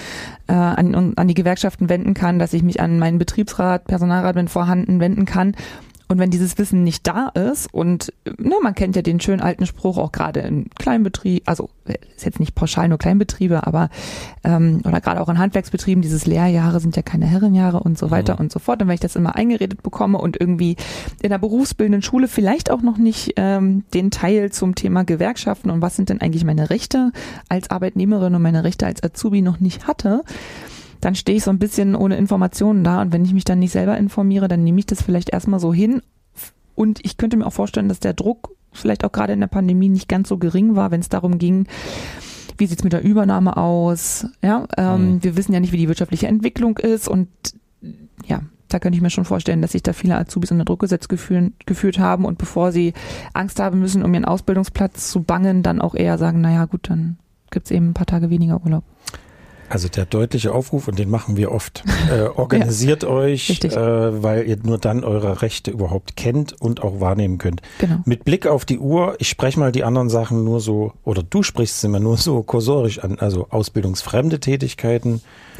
die Gewerkschaften wenden kann, dass ich mich an meinen Betriebsrat, Personalrat, wenn vorhanden, wenden kann. Und wenn dieses Wissen nicht da ist und man kennt ja den schönen alten Spruch, auch gerade in Kleinbetrieben, also ist jetzt nicht pauschal nur Kleinbetriebe, aber oder gerade auch in Handwerksbetrieben, dieses Lehrjahre sind ja keine Herrenjahre und so weiter und so fort. Und wenn ich das immer eingeredet bekomme und irgendwie in der berufsbildenden Schule vielleicht auch noch nicht den Teil zum Thema Gewerkschaften und was sind denn eigentlich meine Rechte als Arbeitnehmerin und meine Rechte als Azubi noch nicht hatte, dann stehe ich so ein bisschen ohne Informationen da und wenn ich mich dann nicht selber informiere, dann nehme ich das vielleicht erstmal so hin und ich könnte mir auch vorstellen, dass der Druck vielleicht auch gerade in der Pandemie nicht ganz so gering war, wenn es darum ging, wie sieht's mit der Übernahme aus, wir wissen ja nicht, wie die wirtschaftliche Entwicklung ist und ja, da könnte ich mir schon vorstellen, dass sich da viele Azubis unter Druck gesetzt gefühlt haben und bevor sie Angst haben müssen, um ihren Ausbildungsplatz zu bangen, dann auch eher sagen, naja gut, dann gibt's eben ein paar Tage weniger Urlaub. Also der deutliche Aufruf, und den machen wir oft, organisiert euch, weil ihr nur dann eure Rechte überhaupt kennt und auch wahrnehmen könnt. Genau. Mit Blick auf die Uhr, ich spreche mal die anderen Sachen nur so, oder du sprichst sie immer nur so kursorisch an, also ausbildungsfremde Tätigkeiten,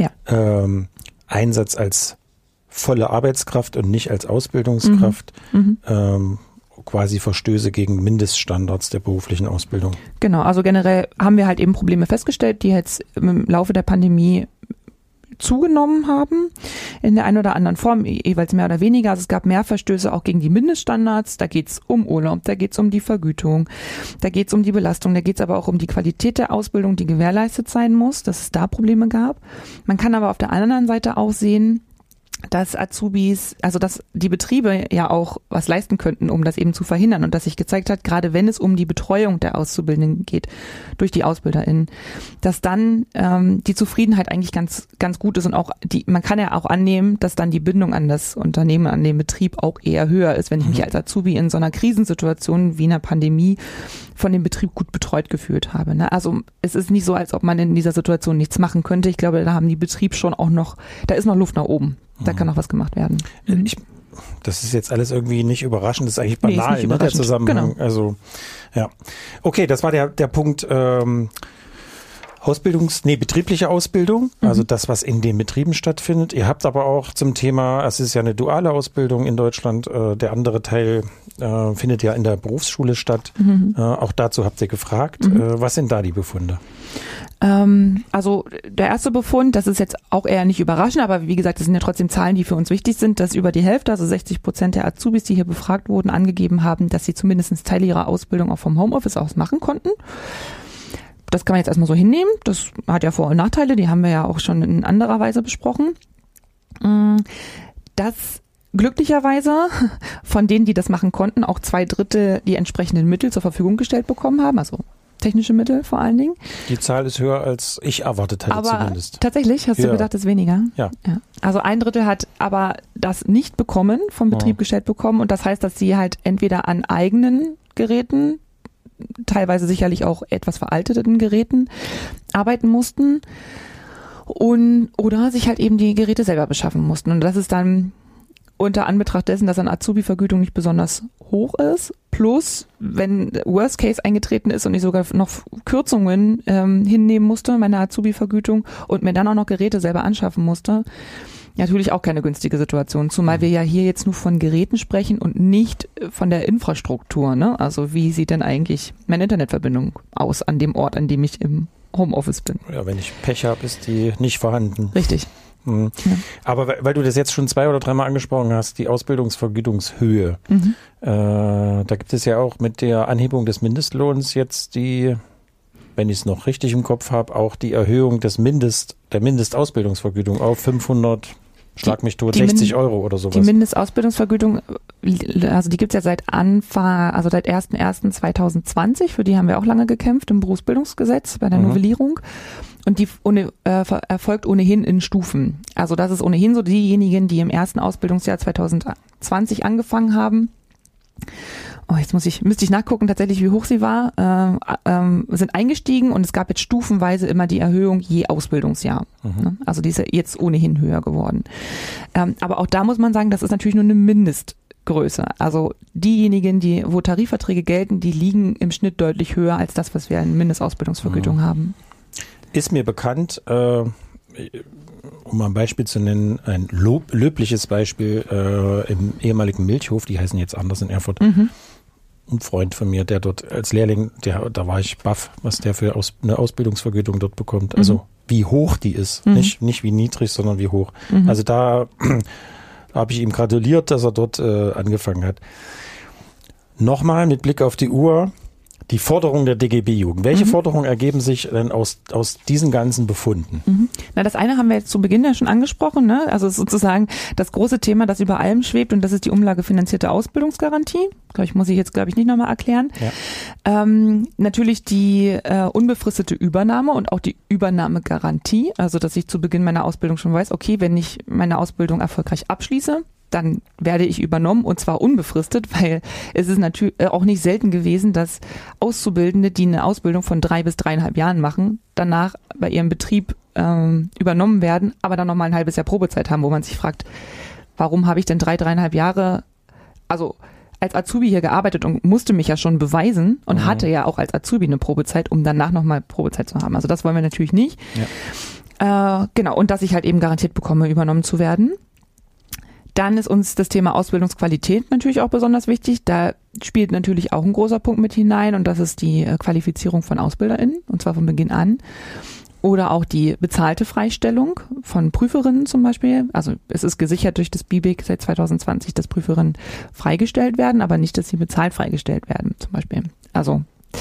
Einsatz als volle Arbeitskraft und nicht als Ausbildungskraft, quasi Verstöße gegen Mindeststandards der beruflichen Ausbildung. Genau, also generell haben wir halt eben Probleme festgestellt, die jetzt im Laufe der Pandemie zugenommen haben, in der einen oder anderen Form, jeweils mehr oder weniger. Also es gab mehr Verstöße auch gegen die Mindeststandards, da geht es um Urlaub, da geht es um die Vergütung, da geht es um die Belastung, da geht es aber auch um die Qualität der Ausbildung, die gewährleistet sein muss, dass es da Probleme gab. Man kann aber auf der anderen Seite auch sehen, dass Azubis, also dass die Betriebe ja auch was leisten könnten, um das eben zu verhindern und dass sich gezeigt hat, gerade wenn es um die Betreuung der Auszubildenden geht, durch die AusbilderInnen, dass dann die Zufriedenheit eigentlich ganz, ganz gut ist und auch man kann ja auch annehmen, dass dann die Bindung an das Unternehmen, an den Betrieb auch eher höher ist, wenn ich mich als Azubi in so einer Krisensituation wie einer Pandemie von dem Betrieb gut betreut gefühlt habe. Ne? Also es ist nicht so, als ob man in dieser Situation nichts machen könnte. Ich glaube, da haben die Betriebe schon auch noch, da ist noch Luft nach oben. Da kann noch was gemacht werden. Das ist jetzt alles irgendwie nicht überraschend, das ist eigentlich banal, ist nicht der Zusammenhang. Genau. Also, ja. Okay, das war der Punkt betriebliche Ausbildung, also das, was in den Betrieben stattfindet. Ihr habt aber auch zum Thema, es ist ja eine duale Ausbildung in Deutschland, der andere Teil findet ja in der Berufsschule statt. Auch dazu habt ihr gefragt. Was sind da die Befunde? Also der erste Befund, das ist jetzt auch eher nicht überraschend, aber wie gesagt, das sind ja trotzdem Zahlen, die für uns wichtig sind, dass über die Hälfte, also 60% der Azubis, die hier befragt wurden, angegeben haben, dass sie zumindest Teile ihrer Ausbildung auch vom Homeoffice aus machen konnten. Das kann man jetzt erstmal so hinnehmen. Das hat ja Vor- und Nachteile, die haben wir ja auch schon in anderer Weise besprochen. Dass glücklicherweise von denen, die das machen konnten, auch 2/3 die entsprechenden Mittel zur Verfügung gestellt bekommen haben, also technische Mittel vor allen Dingen. Die Zahl ist höher, als ich erwartet hätte. Aber zumindest. Tatsächlich? Hast du gedacht, das ist weniger? Ja. Also 1/3 hat aber das nicht bekommen, vom Betrieb gestellt bekommen, und das heißt, dass sie halt entweder an eigenen Geräten, teilweise sicherlich auch etwas veralteten Geräten, arbeiten mussten oder sich halt eben die Geräte selber beschaffen mussten. Und das ist dann unter Anbetracht dessen, dass eine Azubi-Vergütung nicht besonders hoch ist, plus wenn Worst Case eingetreten ist und ich sogar noch Kürzungen hinnehmen musste, meine Azubi-Vergütung, und mir dann auch noch Geräte selber anschaffen musste, natürlich auch keine günstige Situation, zumal wir ja hier jetzt nur von Geräten sprechen und nicht von der Infrastruktur, ne? Also wie sieht denn eigentlich meine Internetverbindung aus an dem Ort, an dem ich im Homeoffice bin? Ja, wenn ich Pech habe, ist die nicht vorhanden. Richtig. Ja. Aber weil du das jetzt schon 2 oder 3 Mal angesprochen hast, die Ausbildungsvergütungshöhe, da gibt es ja auch mit der Anhebung des Mindestlohns jetzt die, wenn ich es noch richtig im Kopf habe, auch die Erhöhung der Mindestausbildungsvergütung auf 500, schlag mich tot, 60 Euro oder sowas. Die Mindestausbildungsvergütung, also die gibt es ja seit Anfang, also seit 1.1.2020, für die haben wir auch lange gekämpft im Berufsbildungsgesetz bei der Novellierung. Und die erfolgt ohnehin in Stufen. Also das ist ohnehin so, diejenigen, die im ersten Ausbildungsjahr 2020 angefangen haben, jetzt müsste ich nachgucken, tatsächlich, wie hoch sie war, sind eingestiegen, und es gab jetzt stufenweise immer die Erhöhung je Ausbildungsjahr. Ne? Also die ist jetzt ohnehin höher geworden. Aber auch da muss man sagen, das ist natürlich nur eine Mindestgröße. Also diejenigen, wo Tarifverträge gelten, die liegen im Schnitt deutlich höher als das, was wir in Mindestausbildungsvergütung haben. Ist mir bekannt, um mal ein Beispiel zu nennen, ein löbliches Beispiel im ehemaligen Milchhof, die heißen jetzt anders in Erfurt. Ein Freund von mir, der dort als Lehrling, da war ich baff, was der für eine Ausbildungsvergütung dort bekommt. Also wie hoch die ist, nicht wie niedrig, sondern wie hoch. Also da habe ich ihm gratuliert, dass er dort angefangen hat. Nochmal mit Blick auf die Uhr. Die Forderung der DGB-Jugend. Welche Forderungen ergeben sich denn aus diesen ganzen Befunden? Na, das eine haben wir jetzt zu Beginn ja schon angesprochen, ne? Also sozusagen das große Thema, das über allem schwebt, und das ist die umlagefinanzierte Ausbildungsgarantie. Muss ich jetzt nicht nochmal erklären. Ja. Natürlich die unbefristete Übernahme und auch die Übernahmegarantie. Also, dass ich zu Beginn meiner Ausbildung schon weiß, okay, wenn ich meine Ausbildung erfolgreich abschließe, dann werde ich übernommen, und zwar unbefristet, weil es ist natürlich auch nicht selten gewesen, dass Auszubildende, die eine Ausbildung von 3 bis 3,5 Jahren machen, danach bei ihrem Betrieb übernommen werden, aber dann nochmal ein halbes Jahr Probezeit haben, wo man sich fragt, warum habe ich denn 3,5 Jahre, also als Azubi hier gearbeitet und musste mich ja schon beweisen und hatte ja auch als Azubi eine Probezeit, um danach nochmal Probezeit zu haben. Also das wollen wir natürlich nicht. Ja. Genau, und dass ich halt eben garantiert bekomme, übernommen zu werden. Dann ist uns das Thema Ausbildungsqualität natürlich auch besonders wichtig. Da spielt natürlich auch ein großer Punkt mit hinein, und das ist die Qualifizierung von AusbilderInnen, und zwar von Beginn an. Oder auch die bezahlte Freistellung von Prüferinnen zum Beispiel. Also es ist gesichert durch das BIBIG seit 2020, dass Prüferinnen freigestellt werden, aber nicht, dass sie bezahlt freigestellt werden zum Beispiel. Also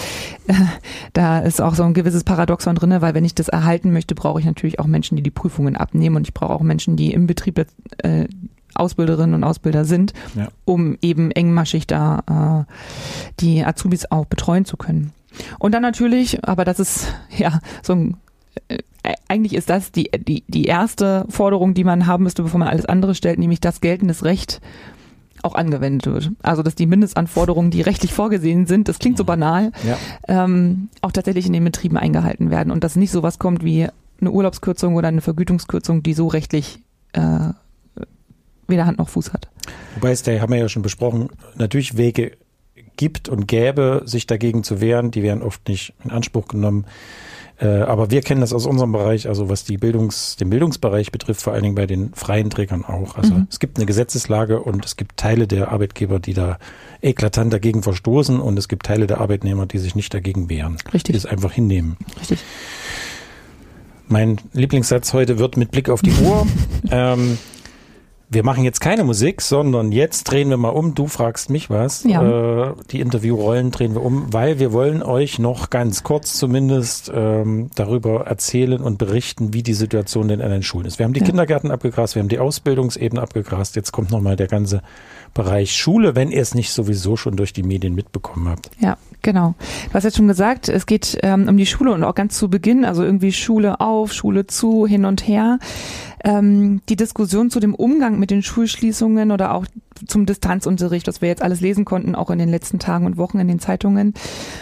da ist auch so ein gewisses Paradoxon drin, weil wenn ich das erhalten möchte, brauche ich natürlich auch Menschen, die die Prüfungen abnehmen und ich brauche auch Menschen, die im Betrieb Ausbilderinnen und Ausbilder sind, um eben engmaschig da die Azubis auch betreuen zu können. Und dann natürlich, aber das ist ja so ein eigentlich ist das die erste Forderung, die man haben müsste, bevor man alles andere stellt, nämlich dass geltendes Recht auch angewendet wird. Also dass die Mindestanforderungen, die rechtlich vorgesehen sind, das klingt so banal, auch tatsächlich in den Betrieben eingehalten werden und dass nicht sowas kommt wie eine Urlaubskürzung oder eine Vergütungskürzung, die so rechtlich weder Hand noch Fuß hat. Wobei es, da haben wir ja schon besprochen, natürlich Wege gibt und gäbe, sich dagegen zu wehren, die werden oft nicht in Anspruch genommen. Aber wir kennen das aus unserem Bereich, also was den Bildungsbereich betrifft, vor allen Dingen bei den freien Trägern auch. Also es gibt eine Gesetzeslage und es gibt Teile der Arbeitgeber, die da eklatant dagegen verstoßen und es gibt Teile der Arbeitnehmer, die sich nicht dagegen wehren. Richtig. Die es einfach hinnehmen. Richtig. Mein Lieblingssatz heute wird mit Blick auf die Uhr. Wir machen jetzt keine Musik, sondern jetzt drehen wir mal um. Du fragst mich was. Ja. Die Interviewrollen drehen wir um, weil wir wollen euch noch ganz kurz zumindest darüber erzählen und berichten, wie die Situation denn an den Schulen ist. Wir haben die Kindergärten abgegrast, wir haben die Ausbildungsebene abgegrast. Jetzt kommt nochmal der ganze Bereich Schule, wenn ihr es nicht sowieso schon durch die Medien mitbekommen habt. Ja, genau. Du hast jetzt schon gesagt, es geht um die Schule und auch ganz zu Beginn, also irgendwie Schule auf, Schule zu, hin und her. Die Diskussion zu dem Umgang mit den Schulschließungen oder auch zum Distanzunterricht, was wir jetzt alles lesen konnten, auch in den letzten Tagen und Wochen in den Zeitungen,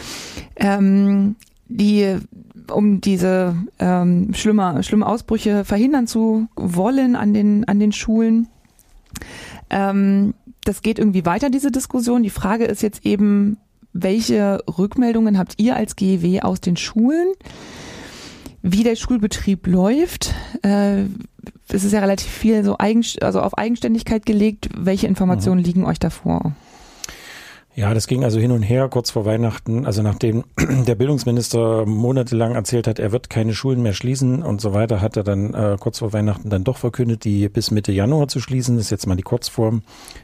um diese schlimme Ausbrüche verhindern zu wollen an den Schulen. Das geht irgendwie weiter, diese Diskussion. Die Frage ist jetzt eben, welche Rückmeldungen habt ihr als GEW aus den Schulen? Wie der Schulbetrieb läuft? Es ist ja relativ viel so auf Eigenständigkeit gelegt. Welche Informationen liegen euch da vor? Ja, das ging also hin und her kurz vor Weihnachten, also nachdem der Bildungsminister monatelang erzählt hat, er wird keine Schulen mehr schließen und so weiter, hat er dann kurz vor Weihnachten dann doch verkündet, die bis Mitte Januar zu schließen. Das ist jetzt mal die Kurzform.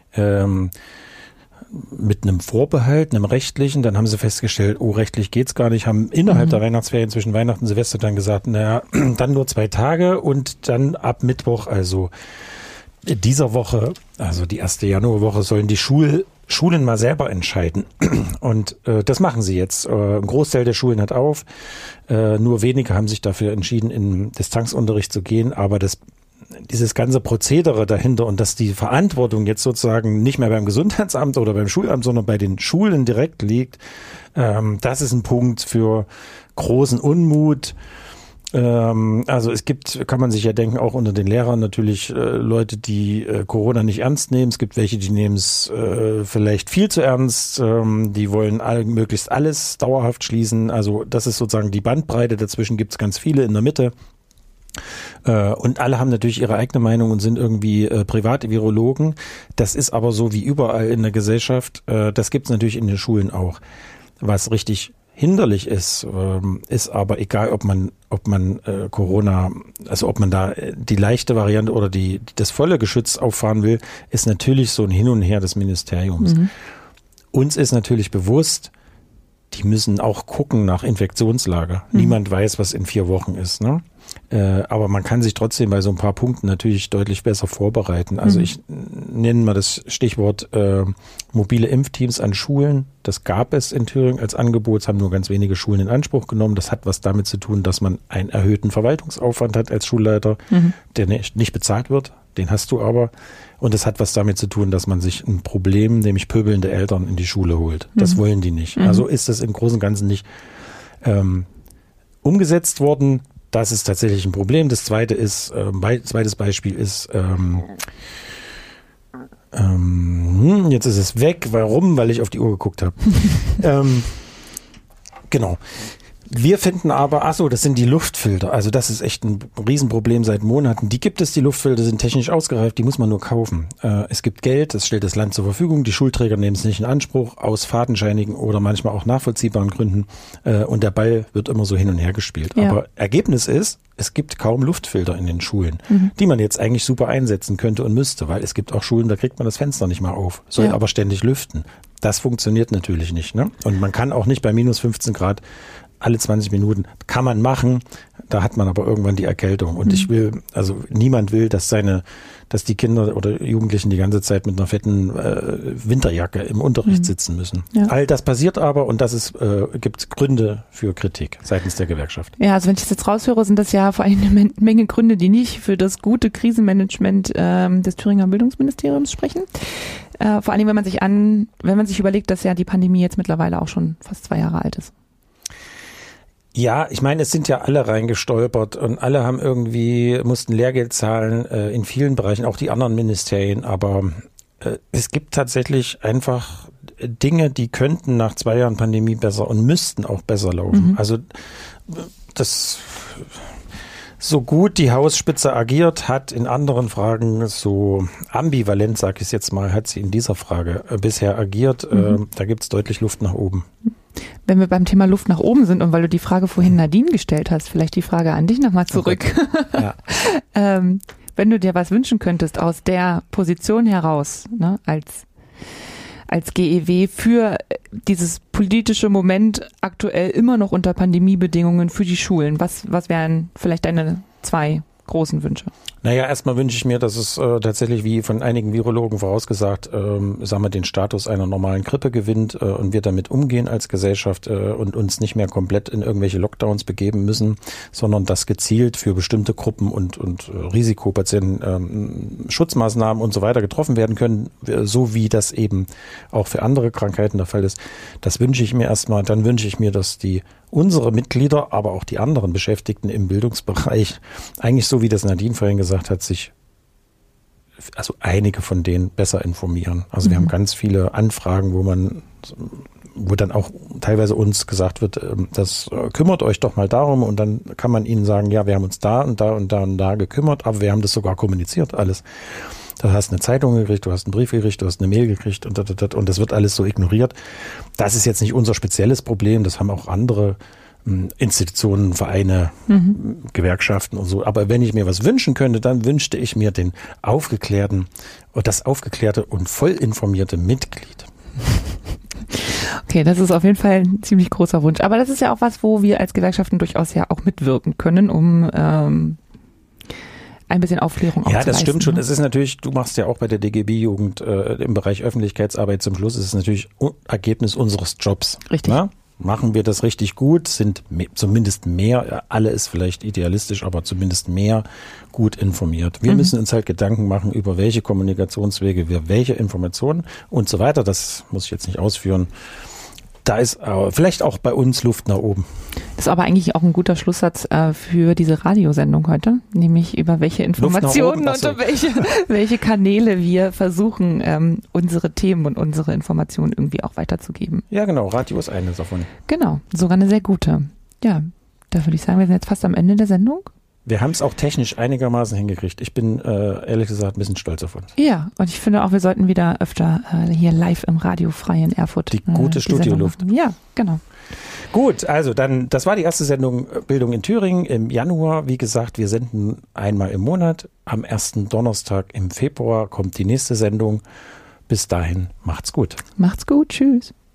Mit einem Vorbehalt, einem rechtlichen, dann haben sie festgestellt, rechtlich geht's gar nicht, haben innerhalb der Weihnachtsferien zwischen Weihnachten und Silvester dann gesagt, naja, dann nur 2 Tage und dann ab Mittwoch, also dieser Woche, also die erste Januarwoche, sollen die Schulen mal selber entscheiden. Und das machen sie jetzt. Ein Großteil der Schulen hat auf, nur wenige haben sich dafür entschieden, in Distanzunterricht zu gehen, aber dieses ganze Prozedere dahinter und dass die Verantwortung jetzt sozusagen nicht mehr beim Gesundheitsamt oder beim Schulamt, sondern bei den Schulen direkt liegt, das ist ein Punkt für großen Unmut. Also es gibt, kann man sich ja denken, auch unter den Lehrern natürlich Leute, die Corona nicht ernst nehmen. Es gibt welche, die nehmen es vielleicht viel zu ernst. Die wollen möglichst alles dauerhaft schließen. Also das ist sozusagen die Bandbreite. Dazwischen gibt es ganz viele in der Mitte. Und alle haben natürlich ihre eigene Meinung und sind irgendwie private Virologen. Das ist aber so wie überall in der Gesellschaft. Das gibt es natürlich in den Schulen auch. Was richtig hinderlich ist aber egal, ob man Corona, also ob man da die leichte Variante oder das volle Geschütz auffahren will, ist natürlich so ein Hin und Her des Ministeriums. Uns ist natürlich bewusst, die müssen auch gucken nach Infektionslage. Niemand weiß, was in 4 Wochen ist, ne? Aber man kann sich trotzdem bei so ein paar Punkten natürlich deutlich besser vorbereiten. Also ich nenne mal das Stichwort mobile Impfteams an Schulen. Das gab es in Thüringen als Angebot, das haben nur ganz wenige Schulen in Anspruch genommen. Das hat was damit zu tun, dass man einen erhöhten Verwaltungsaufwand hat als Schulleiter, der nicht bezahlt wird. Den hast du aber. Und es hat was damit zu tun, dass man sich ein Problem, nämlich pöbelnde Eltern, in die Schule holt. Das wollen die nicht. Also ist das im Großen und Ganzen nicht umgesetzt worden. Das ist tatsächlich ein Problem. Das zweites Beispiel ist, jetzt ist es weg. Warum? Weil ich auf die Uhr geguckt habe. Genau. Wir finden aber, das sind die Luftfilter. Also das ist echt ein Riesenproblem seit Monaten. Die gibt es, die Luftfilter sind technisch ausgereift, die muss man nur kaufen. Es gibt Geld, das stellt das Land zur Verfügung. Die Schulträger nehmen es nicht in Anspruch, aus fadenscheinigen oder manchmal auch nachvollziehbaren Gründen. Und der Ball wird immer so hin und her gespielt. Ja. Aber Ergebnis ist, es gibt kaum Luftfilter in den Schulen, die man jetzt eigentlich super einsetzen könnte und müsste, weil es gibt auch Schulen, da kriegt man das Fenster nicht mal auf, soll aber ständig lüften. Das funktioniert natürlich nicht. Ne? Und man kann auch nicht bei minus 15 Grad alle 20 Minuten, kann man machen, da hat man aber irgendwann die Erkältung. Und niemand will, dass die Kinder oder Jugendlichen die ganze Zeit mit einer fetten Winterjacke im Unterricht sitzen müssen. Ja. All das passiert aber und gibt Gründe für Kritik seitens der Gewerkschaft. Ja, also wenn ich das jetzt raushöre, sind das ja vor allem eine Menge Gründe, die nicht für das gute Krisenmanagement des Thüringer Bildungsministeriums sprechen. Vor allem, wenn man sich überlegt, dass ja die Pandemie jetzt mittlerweile auch schon fast 2 Jahre alt ist. Ja, ich meine, es sind ja alle reingestolpert und alle mussten Lehrgeld zahlen in vielen Bereichen, auch die anderen Ministerien, aber es gibt tatsächlich einfach Dinge, die könnten nach 2 Jahren Pandemie besser und müssten auch besser laufen. Also so gut die Hausspitze agiert hat in anderen Fragen, so ambivalent, sag ich es jetzt mal, hat sie in dieser Frage bisher agiert. Da gibt es deutlich Luft nach oben. Wenn wir beim Thema Luft nach oben sind und weil du die Frage vorhin Nadine gestellt hast, vielleicht die Frage an dich nochmal zurück. Okay. Ja. Wenn du dir was wünschen könntest aus der Position heraus, ne, als GEW für dieses politische Moment aktuell immer noch unter Pandemiebedingungen für die Schulen, was wären vielleicht deine 2 großen Wünsche? Naja, erstmal wünsche ich mir, dass es tatsächlich, wie von einigen Virologen vorausgesagt, den Status einer normalen Grippe gewinnt und wir damit umgehen als Gesellschaft und uns nicht mehr komplett in irgendwelche Lockdowns begeben müssen, sondern dass gezielt für bestimmte Gruppen und Risikopatienten Schutzmaßnahmen und so weiter getroffen werden können, so wie das eben auch für andere Krankheiten der Fall ist. Das wünsche ich mir erstmal. Dann wünsche ich mir, dass unsere Mitglieder, aber auch die anderen Beschäftigten im Bildungsbereich, eigentlich so wie das Nadine vorhin gesagt hat, also einige von denen besser informieren. Also wir haben ganz viele Anfragen, wo dann auch teilweise uns gesagt wird, das kümmert euch doch mal darum und dann kann man ihnen sagen, ja, wir haben uns da und da und da und da gekümmert, aber wir haben das sogar kommuniziert alles. Du hast eine Zeitung gekriegt, du hast einen Brief gekriegt, du hast eine Mail gekriegt und das wird alles so ignoriert. Das ist jetzt nicht unser spezielles Problem, das haben auch andere Institutionen, Vereine, Gewerkschaften und so. Aber wenn ich mir was wünschen könnte, dann wünschte ich mir das aufgeklärte und voll informierte Mitglied. Okay, das ist auf jeden Fall ein ziemlich großer Wunsch. Aber das ist ja auch was, wo wir als Gewerkschaften durchaus ja auch mitwirken können, um ein bisschen Aufklärung auch zu leisten. Ja, das stimmt schon. Es ist natürlich, du machst ja auch bei der DGB-Jugend im Bereich Öffentlichkeitsarbeit zum Schluss, ist es natürlich Ergebnis unseres Jobs. Richtig. Na? Machen wir das richtig gut, sind zumindest mehr, alle ist vielleicht idealistisch, aber zumindest mehr gut informiert. Wir müssen uns halt Gedanken machen, über welche Kommunikationswege wir welche Informationen und so weiter. Das muss ich jetzt nicht ausführen. Da ist vielleicht auch bei uns Luft nach oben. Das ist aber eigentlich auch ein guter Schlusssatz für diese Radiosendung heute, nämlich über welche Informationen und welche Kanäle wir versuchen, unsere Themen und unsere Informationen irgendwie auch weiterzugeben. Ja, genau. Radio ist eine davon. Genau. Sogar eine sehr gute. Ja, da würde ich sagen, wir sind jetzt fast am Ende der Sendung. Wir haben es auch technisch einigermaßen hingekriegt. Ich bin ehrlich gesagt ein bisschen stolz auf uns. Ja, und ich finde auch, wir sollten wieder öfter hier live im Radio frei in Erfurt. Die gute Studioluft. Ja, genau. Gut, also dann, das war die erste Sendung Bildung in Thüringen im Januar. Wie gesagt, wir senden einmal im Monat. Am ersten Donnerstag im Februar kommt die nächste Sendung. Bis dahin, macht's gut. Macht's gut, tschüss.